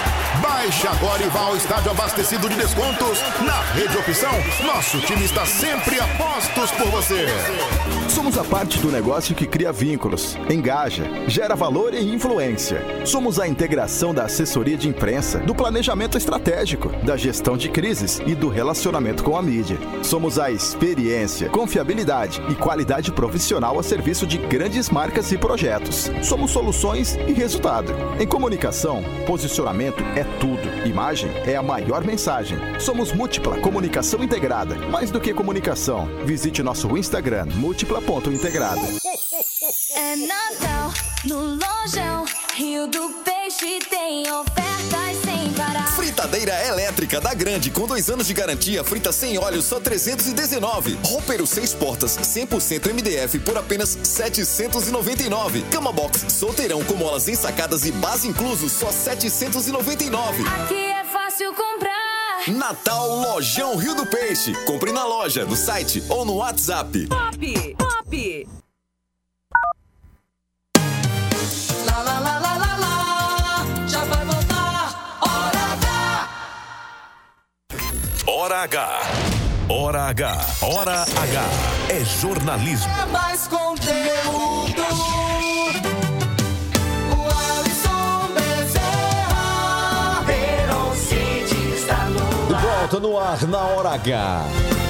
Baixe agora e vá ao estádio abastecido de descontos. Na Rede Opção, nosso time está sempre a postos por você. Somos a parte do negócio que cria vínculos, engaja, gera valor e influência. Somos a integração da assessoria de imprensa, do planejamento estratégico, da gestão de crises e do relacionamento com a mídia. Somos a experiência, confiabilidade e qualidade profissional a serviço de grandes marcas e projetos. Somos soluções e resultado. Em comunicação, posicionamento é tudo. Imagem é a maior mensagem. Somos Múltipla Comunicação Integrada. Mais do que comunicação, visite nosso Instagram, múltipla ponto integrada. É Natal no Lojão, Rio do Peixe tem ofertas sem parar. Fritadeira elétrica da Grande, com dois anos de garantia, frita sem óleo, só trezentos e dezenove. Roupeiro seis portas, cem por cento M D F, por apenas setecentos e noventa e nove. Cama box solteirão com molas ensacadas e base incluso, só setecentos e noventa e nove. Aqui é fácil comprar. Natal Lojão Rio do Peixe. Compre na loja, no site ou no WhatsApp. Pop, pop. Lá, lá, lá, lá, lá, lá. Já vai voltar. Hora H. Hora H. Hora H. Hora H. É jornalismo. É mais conteúdo. O Alisson Bezerra. Herocides da Lua. De volta no ar, na Hora H.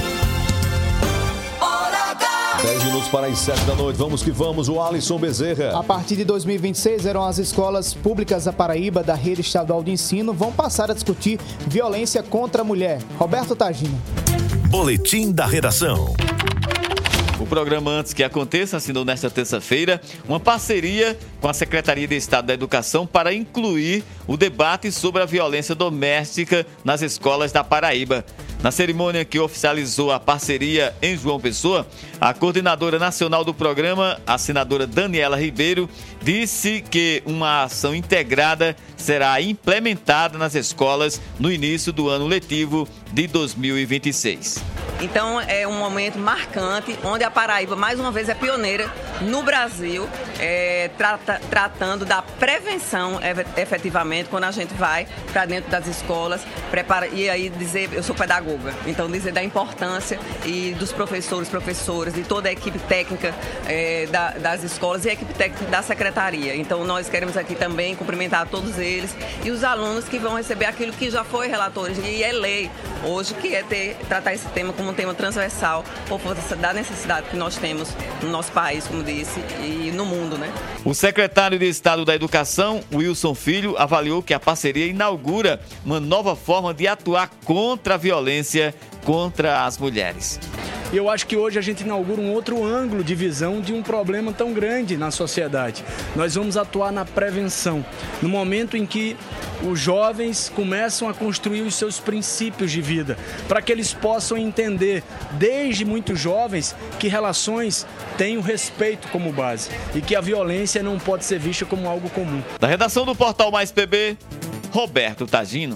dez minutos para as sete da noite. Vamos que vamos, o Alisson Bezerra. A partir de dois mil e vinte e seis, eram as escolas públicas da Paraíba, da rede estadual de ensino, vão passar a discutir violência contra a mulher. Roberto Tagino. Boletim da Redação. O programa Antes que Aconteça assinou nesta terça-feira uma parceria com a Secretaria de Estado da Educação para incluir o debate sobre a violência doméstica nas escolas da Paraíba. Na cerimônia que oficializou a parceria em João Pessoa, a coordenadora nacional do programa, a senadora Daniela Ribeiro, disse que uma ação integrada será implementada nas escolas no início do ano letivo de dois mil e vinte e seis. Então é um momento marcante, onde a Paraíba, mais uma vez, é pioneira no Brasil, é, trata, tratando da prevenção efetivamente, quando a gente vai para dentro das escolas, prepara, e aí dizer, eu sou pedagoga, então dizer da importância e dos professores, professoras e toda a equipe técnica é, da, das escolas e a equipe técnica da secretaria. Então nós queremos aqui também cumprimentar todos eles e os alunos que vão receber aquilo que já foi relator e é lei hoje, que é ter, tratar esse tema como um tema transversal, por força da necessidade que nós temos no nosso país, como disse, e no mundo, né? O secretário de Estado da Educação, Wilson Filho, avaliou que a parceria inaugura uma nova forma de atuar contra a violência contra as mulheres. E eu acho que hoje a gente inaugura um outro ângulo de visão de um problema tão grande na sociedade. Nós vamos atuar na prevenção, no momento em que os jovens começam a construir os seus princípios de vida, para que eles possam entender, desde muito jovens, que relações têm o respeito como base e que a violência não pode ser vista como algo comum. Da redação do Portal Mais P B, Roberto Tagino.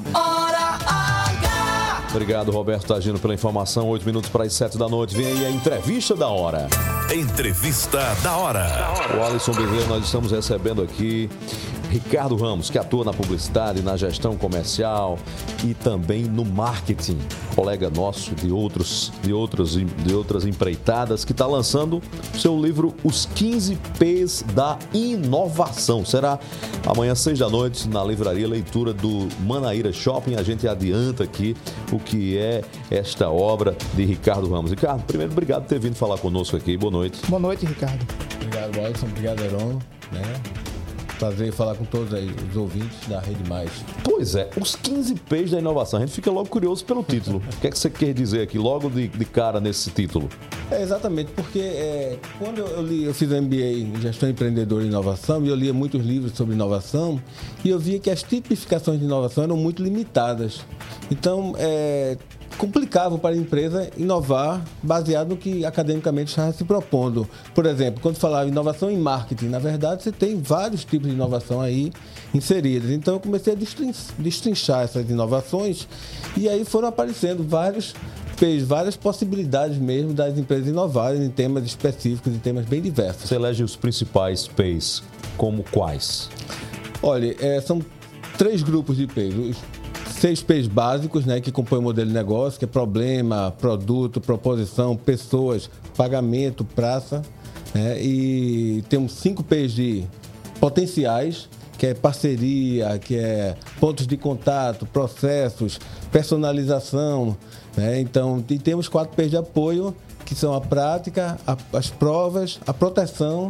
Obrigado, Roberto Tagino, pela informação. Oito minutos para as sete da noite. Vem aí a entrevista da hora. Entrevista da hora. O Alisson Bezerra, nós estamos recebendo aqui Ricardo Ramos, que atua na publicidade, na gestão comercial e também no marketing. Colega nosso de, outros, de, outros, de outras empreitadas, que está lançando o seu livro Os quinze P's da Inovação. Será amanhã, seis da noite, na livraria Leitura do Manaíra Shopping. A gente adianta aqui o que é esta obra de Ricardo Ramos. Ricardo, primeiro, obrigado por ter vindo falar conosco aqui. Boa noite. Boa noite, Ricardo. Obrigado, Alisson. Obrigado, Heron. Né? Prazer em falar com todos aí, os ouvintes da Rede Mais. Pois é, os quinze P's da inovação. A gente fica logo curioso pelo título. O que é que você quer dizer aqui, logo de, de cara nesse título? É, exatamente, porque é, quando eu, li, eu fiz M B A em Gestão Empreendedora e Inovação, e eu lia muitos livros sobre inovação, e eu via que as tipificações de inovação eram muito limitadas. Então, é... complicava para a empresa inovar baseado no que academicamente estava se propondo. Por exemplo, quando falava inovação em marketing, na verdade você tem vários tipos de inovação aí inseridos. Então eu comecei a destrinchar essas inovações e aí foram aparecendo vários P's, várias possibilidades mesmo das empresas inovarem em temas específicos, em temas bem diversos. Você elege os principais P's como quais? Olha, é, são três grupos de P's. Os seis P's básicos, né, que compõem o modelo de negócio, que é problema, produto, proposição, pessoas, pagamento, praça. Né, e temos cinco P's de potenciais, que é parceria, que é pontos de contato, processos, personalização. Né, então, e temos quatro P's de apoio, que são a prática, a, as provas, a proteção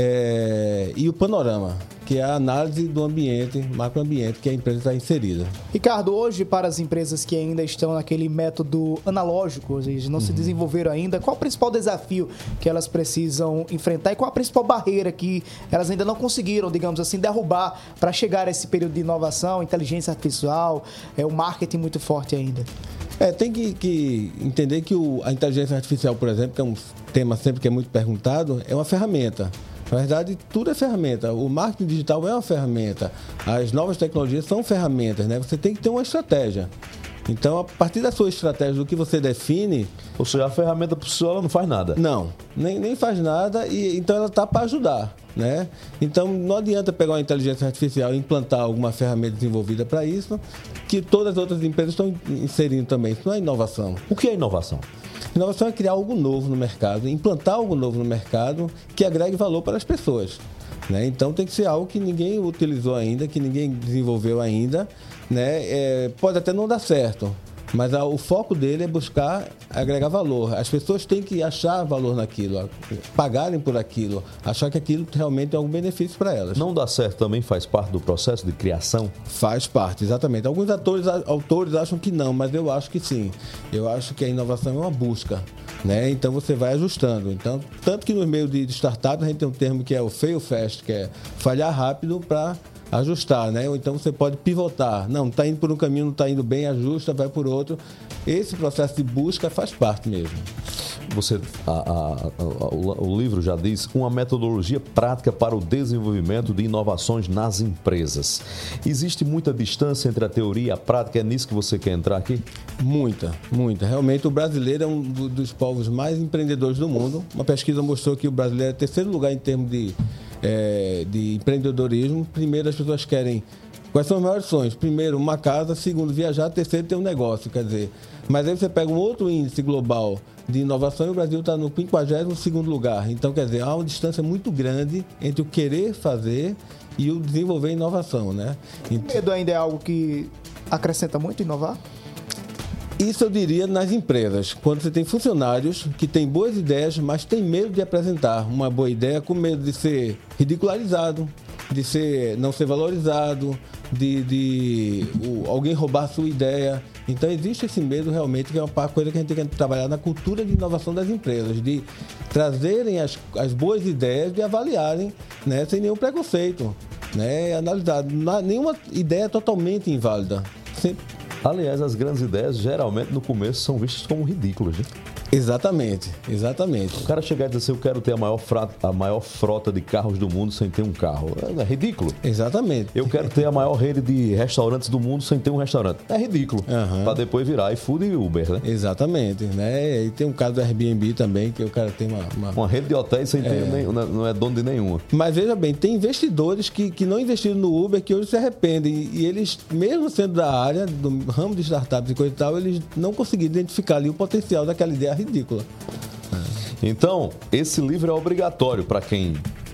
é, e o panorama, que é a análise do ambiente, macroambiente que a empresa está inserida. Ricardo, hoje para as empresas que ainda estão naquele método analógico, ou seja, não uhum. se desenvolveram ainda, qual o principal desafio que elas precisam enfrentar e qual a principal barreira que elas ainda não conseguiram, digamos assim, derrubar para chegar a esse período de inovação, inteligência artificial, é, o marketing muito forte ainda? É, tem que, que entender que o, a inteligência artificial, por exemplo, que é um tema sempre que é muito perguntado, é uma ferramenta. Na verdade, tudo é ferramenta. O marketing digital é uma ferramenta. As novas tecnologias são ferramentas, né? Você tem que ter uma estratégia. Então, a partir da sua estratégia, do que você define... Ou seja, a ferramenta por si só ela não faz nada. Não, nem, nem faz nada, e então ela está para ajudar, né? Então, não adianta pegar uma inteligência artificial e implantar alguma ferramenta desenvolvida para isso, que todas as outras empresas estão inserindo também. Isso não é inovação. O que é inovação? Inovação é criar algo novo no mercado, implantar algo novo no mercado que agregue valor para as pessoas. Né? Então tem que ser algo que ninguém utilizou ainda, que ninguém desenvolveu ainda. Né? É, pode até não dar certo, mas a, o foco dele é buscar agregar valor. As pessoas têm que achar valor naquilo, pagarem por aquilo, achar que aquilo realmente é algum benefício para elas. Não dá certo também faz parte do processo de criação? Faz parte, exatamente. Alguns atores, autores acham que não, mas eu acho que sim. Eu acho que a inovação é uma busca. Né? Então você vai ajustando. Então, tanto que no meio de startups a gente tem um termo que é o fail fast, que é falhar rápido para ajustar, né? Ou então você pode pivotar. Não, está indo por um caminho, não está indo bem, ajusta, vai por outro. Esse processo de busca faz parte mesmo. Você, a, a, a, o, o livro já diz uma metodologia prática para o desenvolvimento de inovações nas empresas. Existe muita distância entre a teoria e a prática? É nisso que você quer entrar aqui? Muita, muita. Realmente o brasileiro é um dos povos mais empreendedores do mundo. Uma pesquisa mostrou que o brasileiro é o terceiro lugar em termos de, é, de empreendedorismo. Primeiro, as pessoas querem... Quais são os maiores sonhos? Primeiro, uma casa. Segundo, viajar. Terceiro, ter um negócio. Quer dizer, mas aí você pega um outro índice global de inovação e o Brasil está no quinquagésimo segundo lugar. Então, quer dizer, há uma distância muito grande entre o querer fazer e o desenvolver inovação, né? Então, medo ainda é algo que acrescenta muito inovar? Isso eu diria nas empresas, quando você tem funcionários que têm boas ideias, mas têm medo de apresentar uma boa ideia, com medo de ser ridicularizado, de ser, não ser valorizado, de, de o, alguém roubar a sua ideia. Então existe esse medo realmente, que é uma coisa que a gente tem que trabalhar na cultura de inovação das empresas, de trazerem as, as boas ideias, de avaliarem, né, sem nenhum preconceito, né, analisar. Nenhuma ideia é totalmente inválida. Sempre. Aliás, as grandes ideias geralmente no começo são vistas como ridículas, né? Exatamente, exatamente. O cara chegar e dizer assim, eu quero ter a maior, frota, a maior frota de carros do mundo sem ter um carro. É, é ridículo. Exatamente. Eu quero ter a maior rede de restaurantes do mundo sem ter um restaurante. É ridículo. Uhum. Para depois virar iFood e Uber, né? Exatamente. Né? E tem um caso do Airbnb também, que o cara tem uma... Uma, uma rede de hotéis sem é... ter nem, não é dono de nenhuma. Mas veja bem, tem investidores que, que não investiram no Uber, que hoje se arrependem. E eles, mesmo sendo da área, do ramo de startups e coisa e tal, eles não conseguiram identificar ali o potencial daquela ideia ridícula. Então, esse livro é obrigatório para quem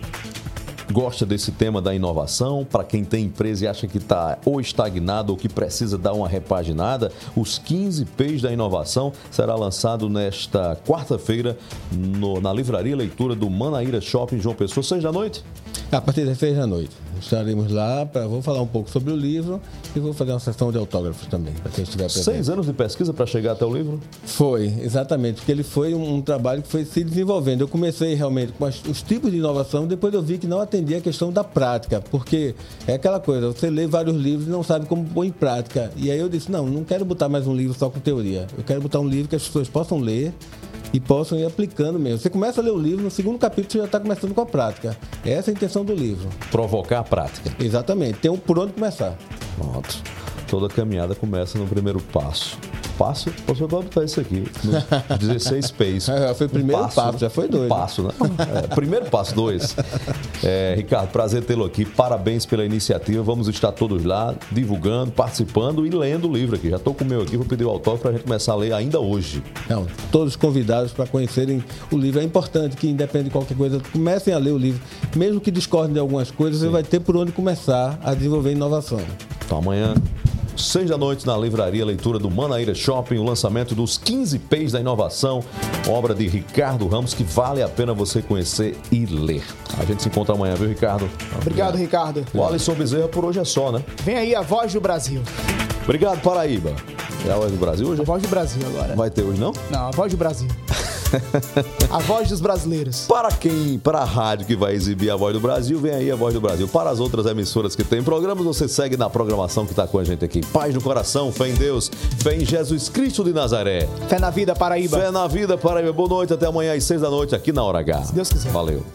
gosta desse tema da inovação, para quem tem empresa e acha que está ou estagnado ou que precisa dar uma repaginada. Os quinze P's da inovação será lançado nesta quarta-feira no, na Livraria Leitura do Manaíra Shopping, João Pessoa, seis da noite? A partir das seis da noite. Estaremos lá, pra, vou falar um pouco sobre o livro e vou fazer uma sessão de autógrafos também, para quem estiver presente. Seis anos de pesquisa para chegar até o livro? Foi, exatamente, porque ele foi um, um trabalho que foi se desenvolvendo. Eu comecei realmente com as, os tipos de inovação, depois eu vi que não atendia a questão da prática, porque é aquela coisa, você lê vários livros e não sabe como pôr em prática. E aí eu disse, não, não quero botar mais um livro só com teoria, eu quero botar um livro que as pessoas possam ler e possam ir aplicando mesmo. Você começa a ler o livro, no segundo capítulo você já está começando com a prática. Essa é a intenção do livro. Provocar a prática. Exatamente. Tem um por onde começar. Pronto. Toda caminhada começa no primeiro passo. Passo, você pode botar isso aqui. No dezesseis Pace. É, foi o primeiro um passo, passo, já foi dois. Um passo, né? É, primeiro passo, dois. É, Ricardo, prazer tê-lo aqui. Parabéns pela iniciativa. Vamos estar todos lá, divulgando, participando e lendo o livro aqui. Já estou com o meu aqui, vou pedir o autógrafo para a gente começar a ler ainda hoje. Não, todos convidados para conhecerem o livro. É importante que, independente de qualquer coisa, comecem a ler o livro. Mesmo que discordem de algumas coisas, Sim. você vai ter por onde começar a desenvolver inovação. Então, amanhã, seis da noite, na livraria, leitura do Manaíra Shopping, o lançamento dos quinze P's da Inovação, obra de Ricardo Ramos, que vale a pena você conhecer e ler. A gente se encontra amanhã, viu, Ricardo? Obrigado, Ricardo. O Alisson Bezerra, por hoje é só, né? Vem aí a Voz do Brasil. Obrigado, Paraíba. É a Voz do Brasil hoje? A Voz do Brasil agora. Vai ter hoje, não? Não, a Voz do Brasil. A Voz dos Brasileiros. Para quem, para a rádio que vai exibir a Voz do Brasil, vem aí a Voz do Brasil. Para as outras emissoras que têm programas, você segue na programação que está com a gente aqui. Paz no coração, fé em Deus, fé em Jesus Cristo de Nazaré. Fé na vida, Paraíba. Fé na vida, Paraíba. Boa noite, até amanhã às seis da noite aqui na Hora H. Se Deus quiser. Valeu.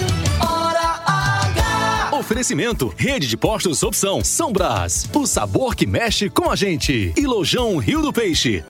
Oferecimento, Rede de Postos Opção, São Brás, o sabor que mexe com a gente. E Lojão Rio do Peixe.